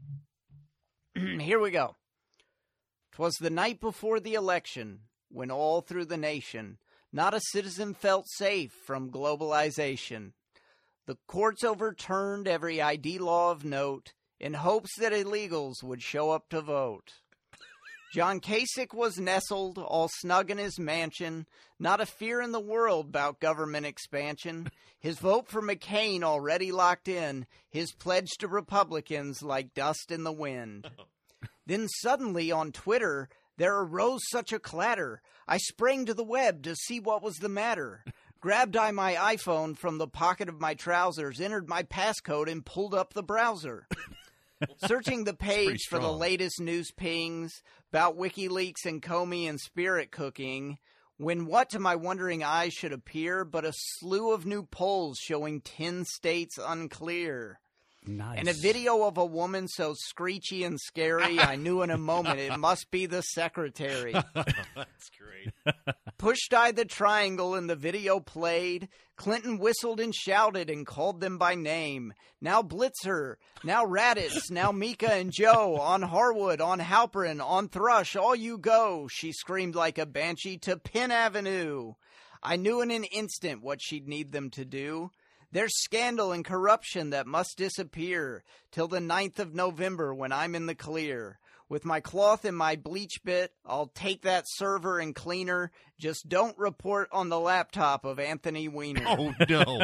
Here we go. 'Twas the night before the election, when all through the nation not a citizen felt safe from globalization. The courts overturned every ID law of note in hopes that illegals would show up to vote. John Kasich was nestled all snug in his mansion, not a fear in the world about government expansion. His vote for McCain already locked in, his pledge to Republicans like dust in the wind. Then suddenly on Twitter there arose such a clatter, I sprang to the web to see what was the matter. Grabbed I my iPhone from the pocket of my trousers, entered my passcode, and pulled up the browser. Searching the page for the latest news pings about WikiLeaks and Comey and spirit cooking, when what to my wondering eyes should appear but a slew of new polls showing 10 states unclear. Nice. And a video of a woman so screechy and scary, I knew in a moment it must be the secretary. That's great. Pushed I the triangle and the video played. Clinton whistled and shouted and called them by name. Now Blitzer, now Raditz, now Mika and Joe, on Harwood, on Halperin, on Thrush, all you go, she screamed like a banshee to Penn Avenue. I knew in an instant what she'd need them to do. There's scandal and corruption that must disappear till the 9th of November when I'm in the clear. With my cloth and my bleach bit, I'll take that server and cleaner. Just don't report on the laptop of Anthony Weiner. Oh, no.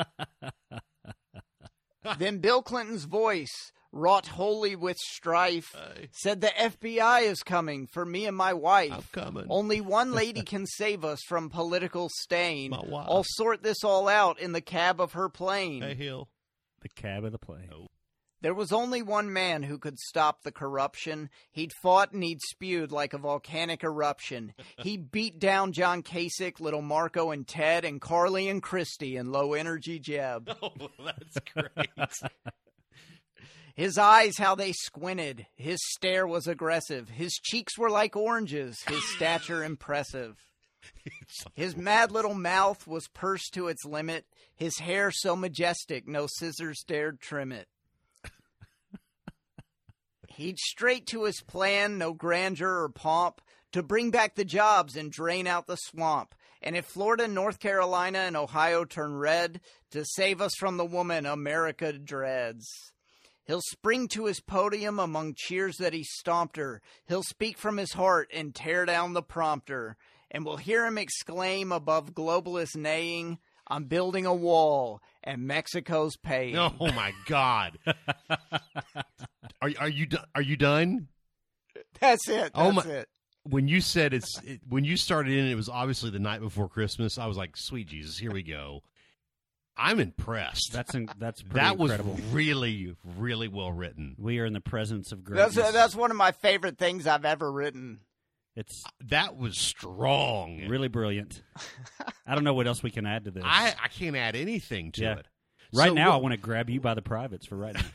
Then Bill Clinton's voice, wrought wholly with strife, said the FBI is coming for me and my wife. I'm coming. Only one lady can save us from political stain. My wife. I'll sort this all out in the cab of her plane. Hey, Hill. The cab of the plane. Oh. There was only one man who could stop the corruption. He'd fought and he'd spewed like a volcanic eruption. He beat down John Kasich, Little Marco and Ted, and Carly and Christie and Low Energy Jeb. Oh, that's great. His eyes, how they squinted. His stare was aggressive. His cheeks were like oranges. His stature impressive. His mad little mouth was pursed to its limit. His hair so majestic, no scissors dared trim it. He'd straight to his plan, no grandeur or pomp, to bring back the jobs and drain out the swamp. And if Florida, North Carolina, and Ohio turn red, to save us from the woman America dreads. He'll spring to his podium among cheers that he stomped her. He'll speak from his heart and tear down the prompter. And we'll hear him exclaim above globalist neighing, I'm building a wall, and Mexico's paying. Oh, my God. Are you done? That's it. That's it. When you said when you started in, it was obviously the night before Christmas. I was like, sweet Jesus, here we go. I'm impressed. That incredible. Was really, really well written. We are in the presence of greatness. That's one of my favorite things I've ever written. That was strong. Really brilliant. I don't know what else we can add to this. I can't add anything to it. Right now, I want to grab you by the privates for writing.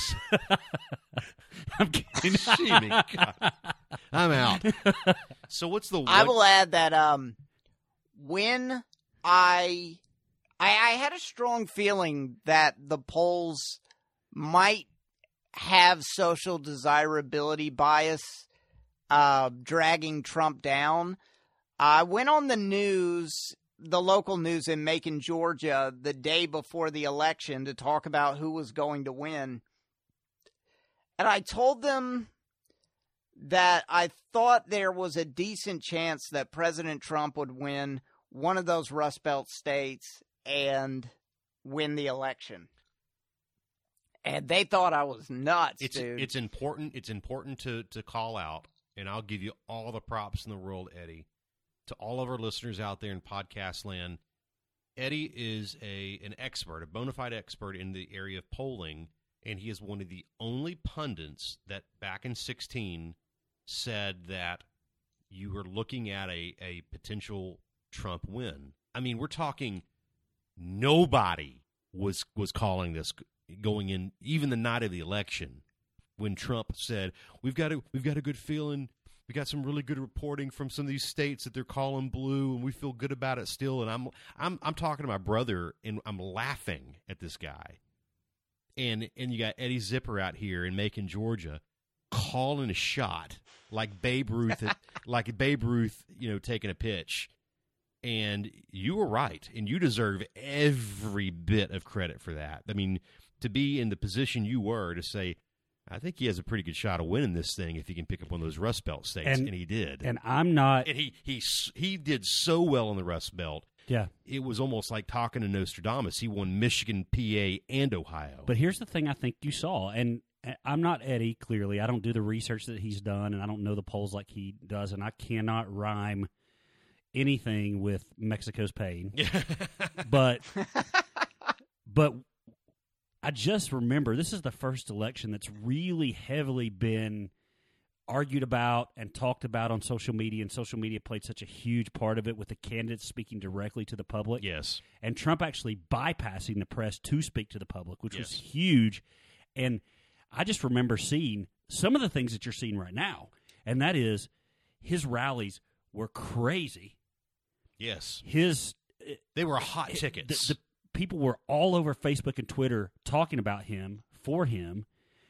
I'm kidding. I'm out. So what's the? I will add that when I had a strong feeling that the polls might have social desirability bias dragging Trump down. I went on the news, the local news in Macon, Georgia, the day before the election to talk about who was going to win. And I told them that I thought there was a decent chance that President Trump would win one of those Rust Belt states and win the election. And they thought I was nuts, dude. It's important to call out, and I'll give you all the props in the world, Eddie, to all of our listeners out there in podcast land. Eddie is an expert, a bona fide expert in the area of polling, and he is one of the only pundits that back in 2016 said that you were looking at a potential Trump win. I mean, we're talking nobody was calling this going in, even the night of the election, when Trump said, we've got a good feeling. We got some really good reporting from some of these states that they're calling blue, and we feel good about it still. And I'm talking to my brother, and I'm laughing at this guy. And you got Eddie Zipper out here in Macon, Georgia, calling a shot like Babe Ruth, taking a pitch. And you were right, and you deserve every bit of credit for that. I mean, to be in the position you were to say, I think he has a pretty good shot of winning this thing if he can pick up one of those Rust Belt states, and he did. And I'm not. And he did so well in the Rust Belt. Yeah, it was almost like talking to Nostradamus. He won Michigan, PA, and Ohio. But here's the thing: I think you saw, and I'm not Eddie. Clearly, I don't do the research that he's done, and I don't know the polls like he does, and I cannot rhyme anything with Mexico's pain. but I just remember this is the first election that's really heavily been argued about and talked about on social media, and social media played such a huge part of it with the candidates speaking directly to the public. Yes. And Trump actually bypassing the press to speak to the public, which was huge. And I just remember seeing some of the things that you're seeing right now, and that is his rallies were crazy. Yes. They were hot tickets. The people were all over Facebook and Twitter talking about him, for him.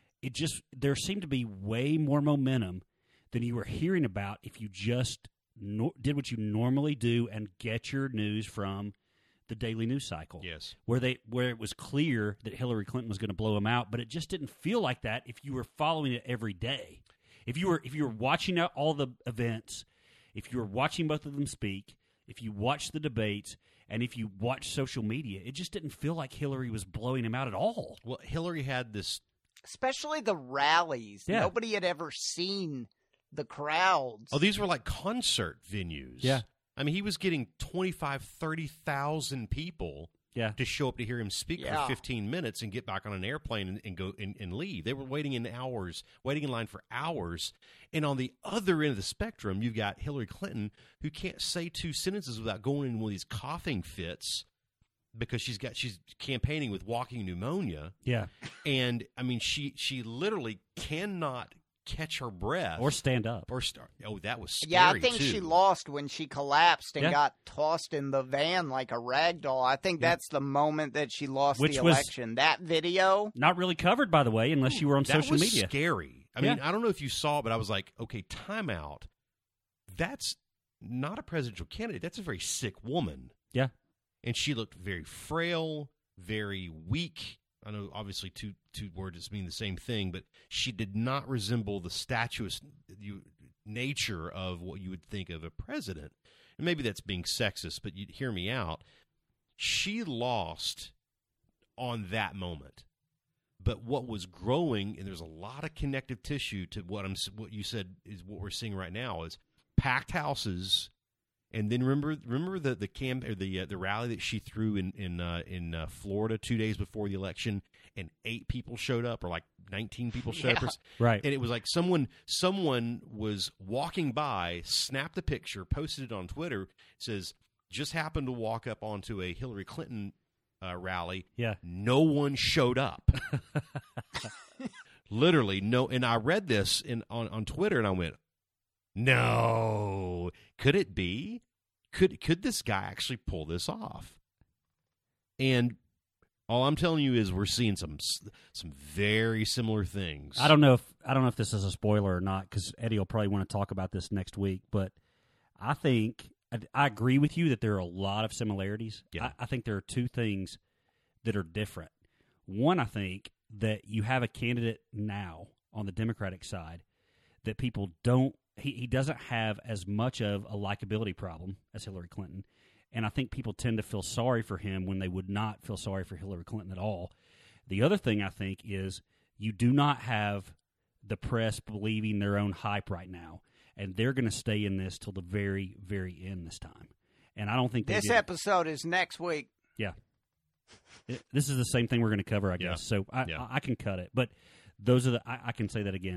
There seemed to be way more momentum than you were hearing about if you just did what you normally do and get your news from the daily news cycle. Yes. Where it was clear that Hillary Clinton was going to blow him out, but it just didn't feel like that if you were following it every day. If you were watching all the events, if you were watching both of them speak, if you watched the debates, and if you watched social media, it just didn't feel like Hillary was blowing him out at all. Well, Hillary had this... Especially the rallies. Yeah. Nobody had ever seen the crowds. Oh, these were like concert venues. Yeah. I mean, he was getting 25,000, 30,000 people to show up to hear him speak for 15 minutes and get back on an airplane and go and leave. They were waiting in line for hours. And on the other end of the spectrum, you've got Hillary Clinton, who can't say two sentences without going in one of these coughing fits because she's campaigning with walking pneumonia. Yeah. And I mean, she literally cannot catch her breath or stand up that was scary. Yeah, I think too. she lost when she collapsed and got tossed in the van like a rag doll. I think that's the moment that she lost the election. That video, not really covered, by the way, unless you were on social media. That was scary. I mean, I don't know if you saw it, but I was like, okay, time out. That's not a presidential candidate. That's a very sick woman. Yeah. And she looked very frail, very weak. I know, obviously, two words mean the same thing, but she did not resemble the statuesque nature of what you would think of a president. And maybe that's being sexist, but you'd hear me out. She lost on that moment. But what was growing, and there's a lot of connective tissue to what you said is what we're seeing right now, is packed houses. And then remember the rally that she threw in Florida 2 days before the election, and 8 people showed up, or like 19 people showed up, right? And it was like someone was walking by, snapped the picture, posted it on Twitter, says just happened to walk up onto a Hillary Clinton rally. Yeah, no one showed up. Literally no. And I read this on Twitter, and I went, no, could it be? Could this guy actually pull this off? And all I'm telling you is we're seeing some very similar things. I don't know if this is a spoiler or not, because Eddie will probably want to talk about this next week. But I think I agree with you that there are a lot of similarities. Yeah. I think there are two things that are different. One, I think that you have a candidate now on the Democratic side that people don't. He doesn't have as much of a likability problem as Hillary Clinton, and I think people tend to feel sorry for him when they would not feel sorry for Hillary Clinton at all. The other thing I think is you do not have the press believing their own hype right now, and they're going to stay in this till the very, very end this time. And I don't think this episode is next week. Yeah, this is the same thing we're going to cover, I guess. So I can cut it, but those are I can say that again.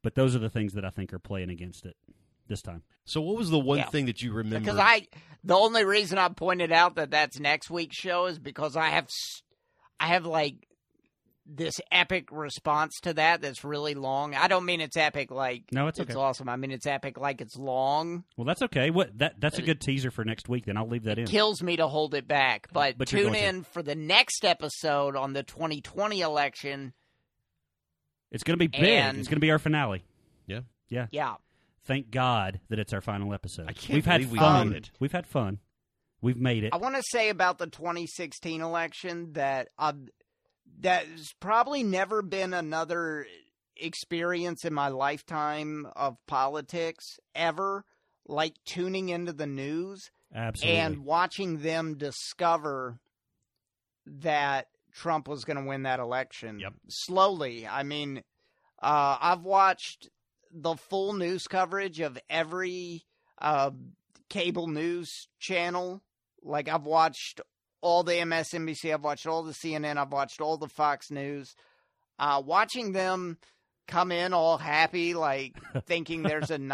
But those are the things that I think are playing against it this time. So what was the one thing that you remember? Because the only reason I pointed out that that's next week's show is because I have like this epic response to that's really long. I don't mean it's epic like no, it's okay. It's awesome. I mean it's epic like it's long. Well, that's okay. That's a good teaser for next week. Then I'll leave that in. It kills me to hold it back, but tune in for the next episode on the 2020 election. It's going to be big. It's going to be our finale. Yeah. Thank God that it's our final episode. I can't We've had believe fun. we made it. We've had fun. We've made it. I want to say about the 2016 election that there's probably never been another experience in my lifetime of politics ever like tuning into the news Absolutely. and watching them discover that Trump was going to win that election. Yep. Slowly. I mean, I've watched the full news coverage of every cable news channel. Like, I've watched all the MSNBC, I've watched all the CNN, I've watched all the Fox News. Watching them come in all happy, like, thinking there's a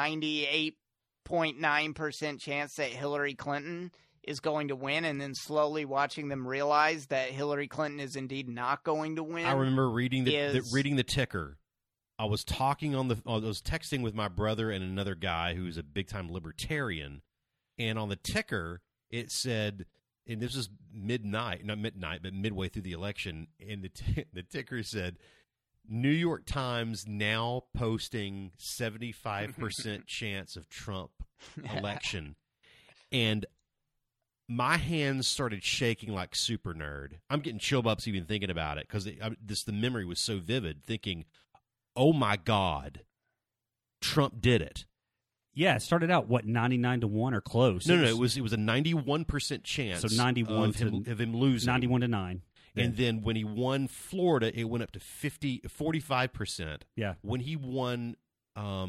98.9% chance that Hillary Clinton is going to win, and then slowly watching them realize that Hillary Clinton is indeed not going to win. I remember reading the ticker. I was texting with my brother and another guy who's a big-time libertarian, and on the ticker it said, and this was midway through the election, and the ticker said, New York Times now posting 75% chance of Trump election. And my hands started shaking like super nerd. I'm getting chill bumps even thinking about it because the memory was so vivid, thinking, oh my God, Trump did it. Yeah, it started out, 99-1 or close? No, it was a 91% chance. So 91 of him losing. 91-9. And then when he won Florida, it went up to 45%. Yeah. When he won PA,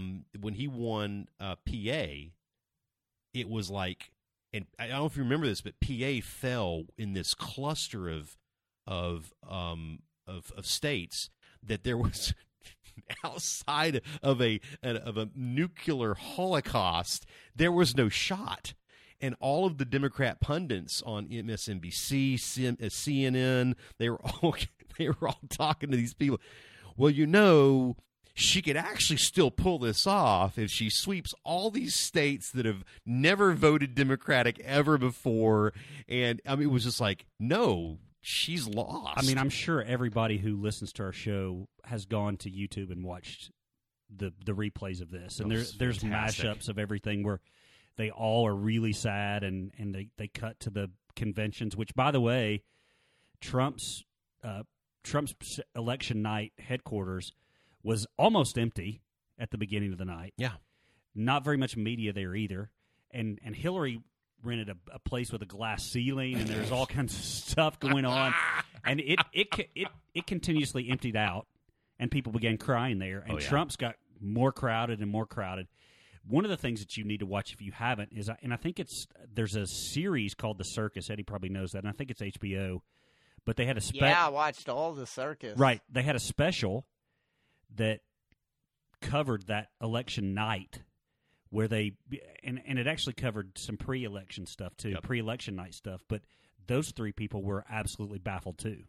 it was like, and I don't know if you remember this, but PA fell in this cluster of states that there was outside of a nuclear holocaust, there was no shot. And all of the Democrat pundits on MSNBC, CNN, they were all talking to these people. Well, she could actually still pull this off if she sweeps all these states that have never voted Democratic ever before. And I mean, it was just like, no, she's lost. I mean, I'm sure everybody who listens to our show has gone to YouTube and watched the replays of this. And there's mashups of everything where they all are really sad and they cut to the conventions, which, by the way, Trump's election night headquarters was almost empty at the beginning of the night. Yeah. Not very much media there either. And Hillary rented a place with a glass ceiling, and there's all kinds of stuff going on. And it continuously emptied out, and people began crying there. And Trump's got more crowded and more crowded. One of the things that you need to watch if you haven't is, and I think there's a series called The Circus. Eddie probably knows that, and I think it's HBO. But they had a Yeah, I watched all The Circus. Right. They had a special that covered that election night where they and it actually covered some pre-election stuff too, pre-election night stuff. But those three people were absolutely baffled too.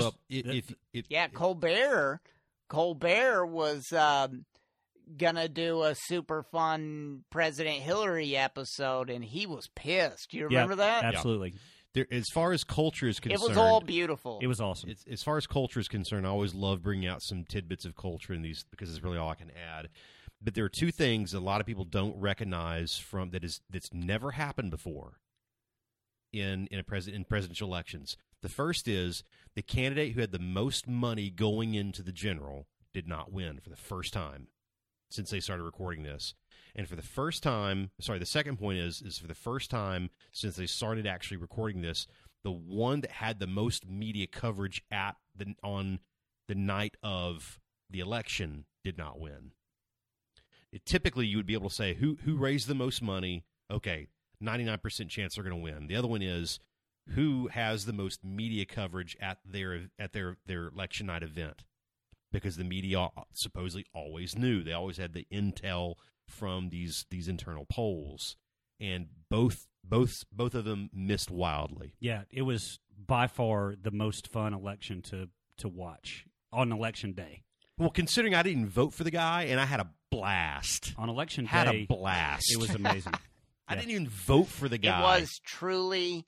Colbert was gonna do a super fun President Hillary episode, and he was pissed. You remember that? Absolutely. As far as culture is concerned, it was all beautiful. It was awesome. As far as culture is concerned, I always love bringing out some tidbits of culture in these because it's really all I can add. But there are two things a lot of people don't recognize that's never happened before in presidential elections. The first is the candidate who had the most money going into the general did not win for the first time since they started recording this. And for the first time, the second point is for the first time since they started actually recording this, the one that had the most media coverage on the night of the election did not win. Typically, you would be able to say who raised the most money. Okay, 99% chance they're going to win. The other one is who has the most media coverage at their election night event. because the media supposedly always knew. They always had the intel from these internal polls, and both of them missed wildly. Yeah, it was by far the most fun election to watch on election day. Well, considering I didn't vote for the guy, and I had a blast. On election day, Had a blast. It was amazing. I didn't even vote for the guy. It was truly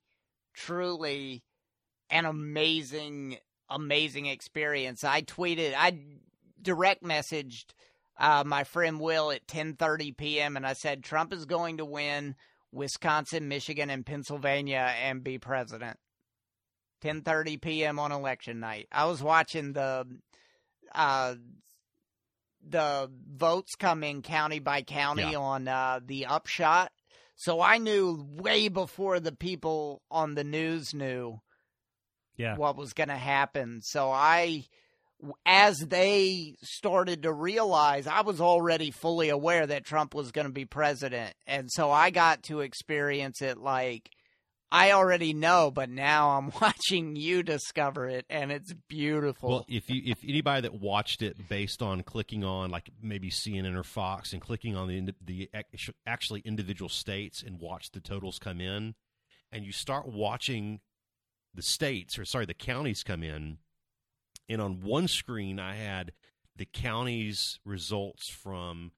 an amazing experience. I direct messaged my friend Will at 10:30 p.m. and I said, Trump is going to win Wisconsin, Michigan, and Pennsylvania and be president. 10:30 p.m. on election night. I was watching the votes come in county by county on the upshot. So I knew way before the people on the news knew what was going to happen. So as they started to realize, I was already fully aware that Trump was going to be president. And so I got to experience it like, I already know, but now I'm watching you discover it, and it's beautiful. Well, if anybody that watched it based on clicking on like maybe CNN or Fox and clicking on the actually individual states and watch the totals come in, and you start watching the counties come in, and on one screen I had the counties results from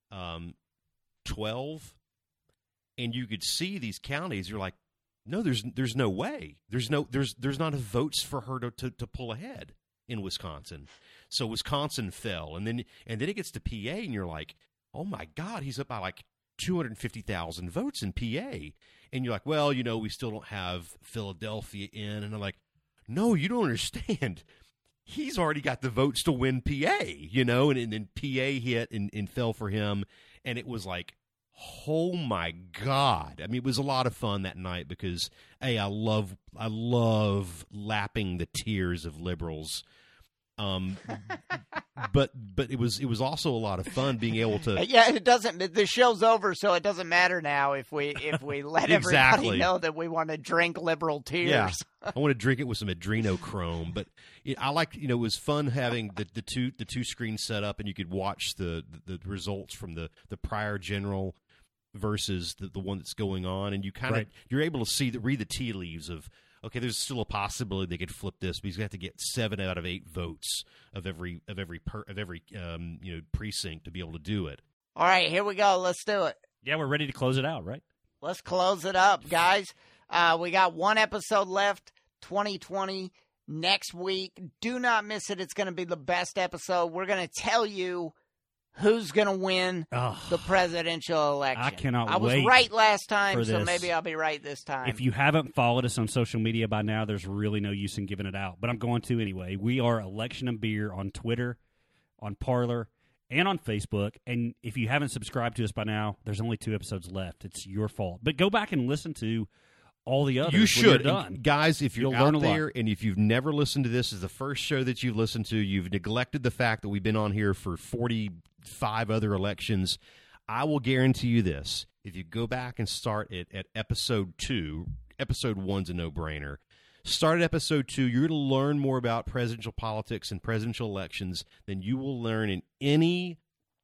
12, and you could see these counties. You're like, no, there's no way. There's not enough votes for her to pull ahead in Wisconsin. So Wisconsin fell, and then it gets to PA, and you're like, oh my God, he's up by like 250,000 votes in PA, and you're like, well, we still don't have Philadelphia in, and I'm like, no, you don't understand. He's already got the votes to win PA, and then PA hit and fell for him, and it was like, oh my God. I mean, it was a lot of fun that night because I love lapping the tears of liberals. But it was also a lot of fun being able to. Yeah, the show's over, so it doesn't matter now if we let everybody know that we want to drink liberal tears. Yeah, I want to drink it with some adrenochrome. But I liked, it was fun having the two screens set up, and you could watch the results from the prior general versus the one that's going on, and you kind of you're able to read the tea leaves of, okay, there's still a possibility they could flip this, but he's going to have to get 7 out of 8 votes of every precinct to be able to do it. All right, here we go. Let's do it. Yeah, we're ready to close it out, right? Let's close it up, guys. We got one episode left, 2020. Next week, do not miss it. It's going to be the best episode. We're going to tell you who's going to win the presidential election. I cannot wait. I was right last time, so this. maybe I'll be right this time. If you haven't followed us on social media by now, there's really no use in giving it out. But I'm going to anyway. We are Election and Beer on Twitter, on Parler, and on Facebook. And if you haven't subscribed to us by now, there's only 2 episodes left. It's your fault. But go back and listen to all the others. You should. Done. Guys, if you're You'll out there and if you've never listened to this as the first show that you've listened to, you've neglected the fact that we've been on here for 45 other elections, I will guarantee you this. If you go back and start it at episode 2, episode 1's a no-brainer. Start at episode 2, you're going to learn more about presidential politics and presidential elections than you will learn in any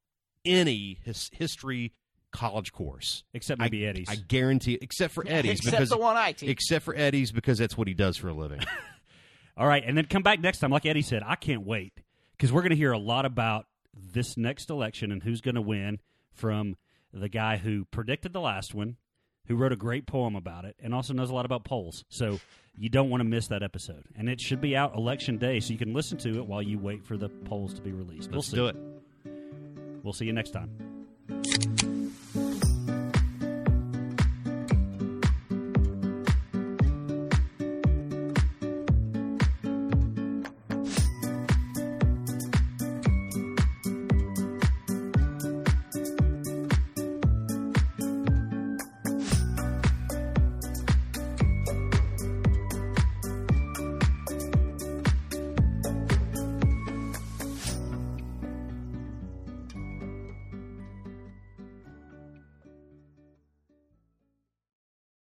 history college course, except maybe Eddie's. I guarantee it, except for Eddie's, except the one I teach. Except for Eddie's, because that's what he does for a living. All right, and then come back next time. Like Eddie said, I can't wait because we're going to hear a lot about this next election and who's going to win from the guy who predicted the last one, who wrote a great poem about it, and also knows a lot about polls. So you don't want to miss that episode, and it should be out election day, so you can listen to it while you wait for the polls to be released. Let's do it. We'll see you next time.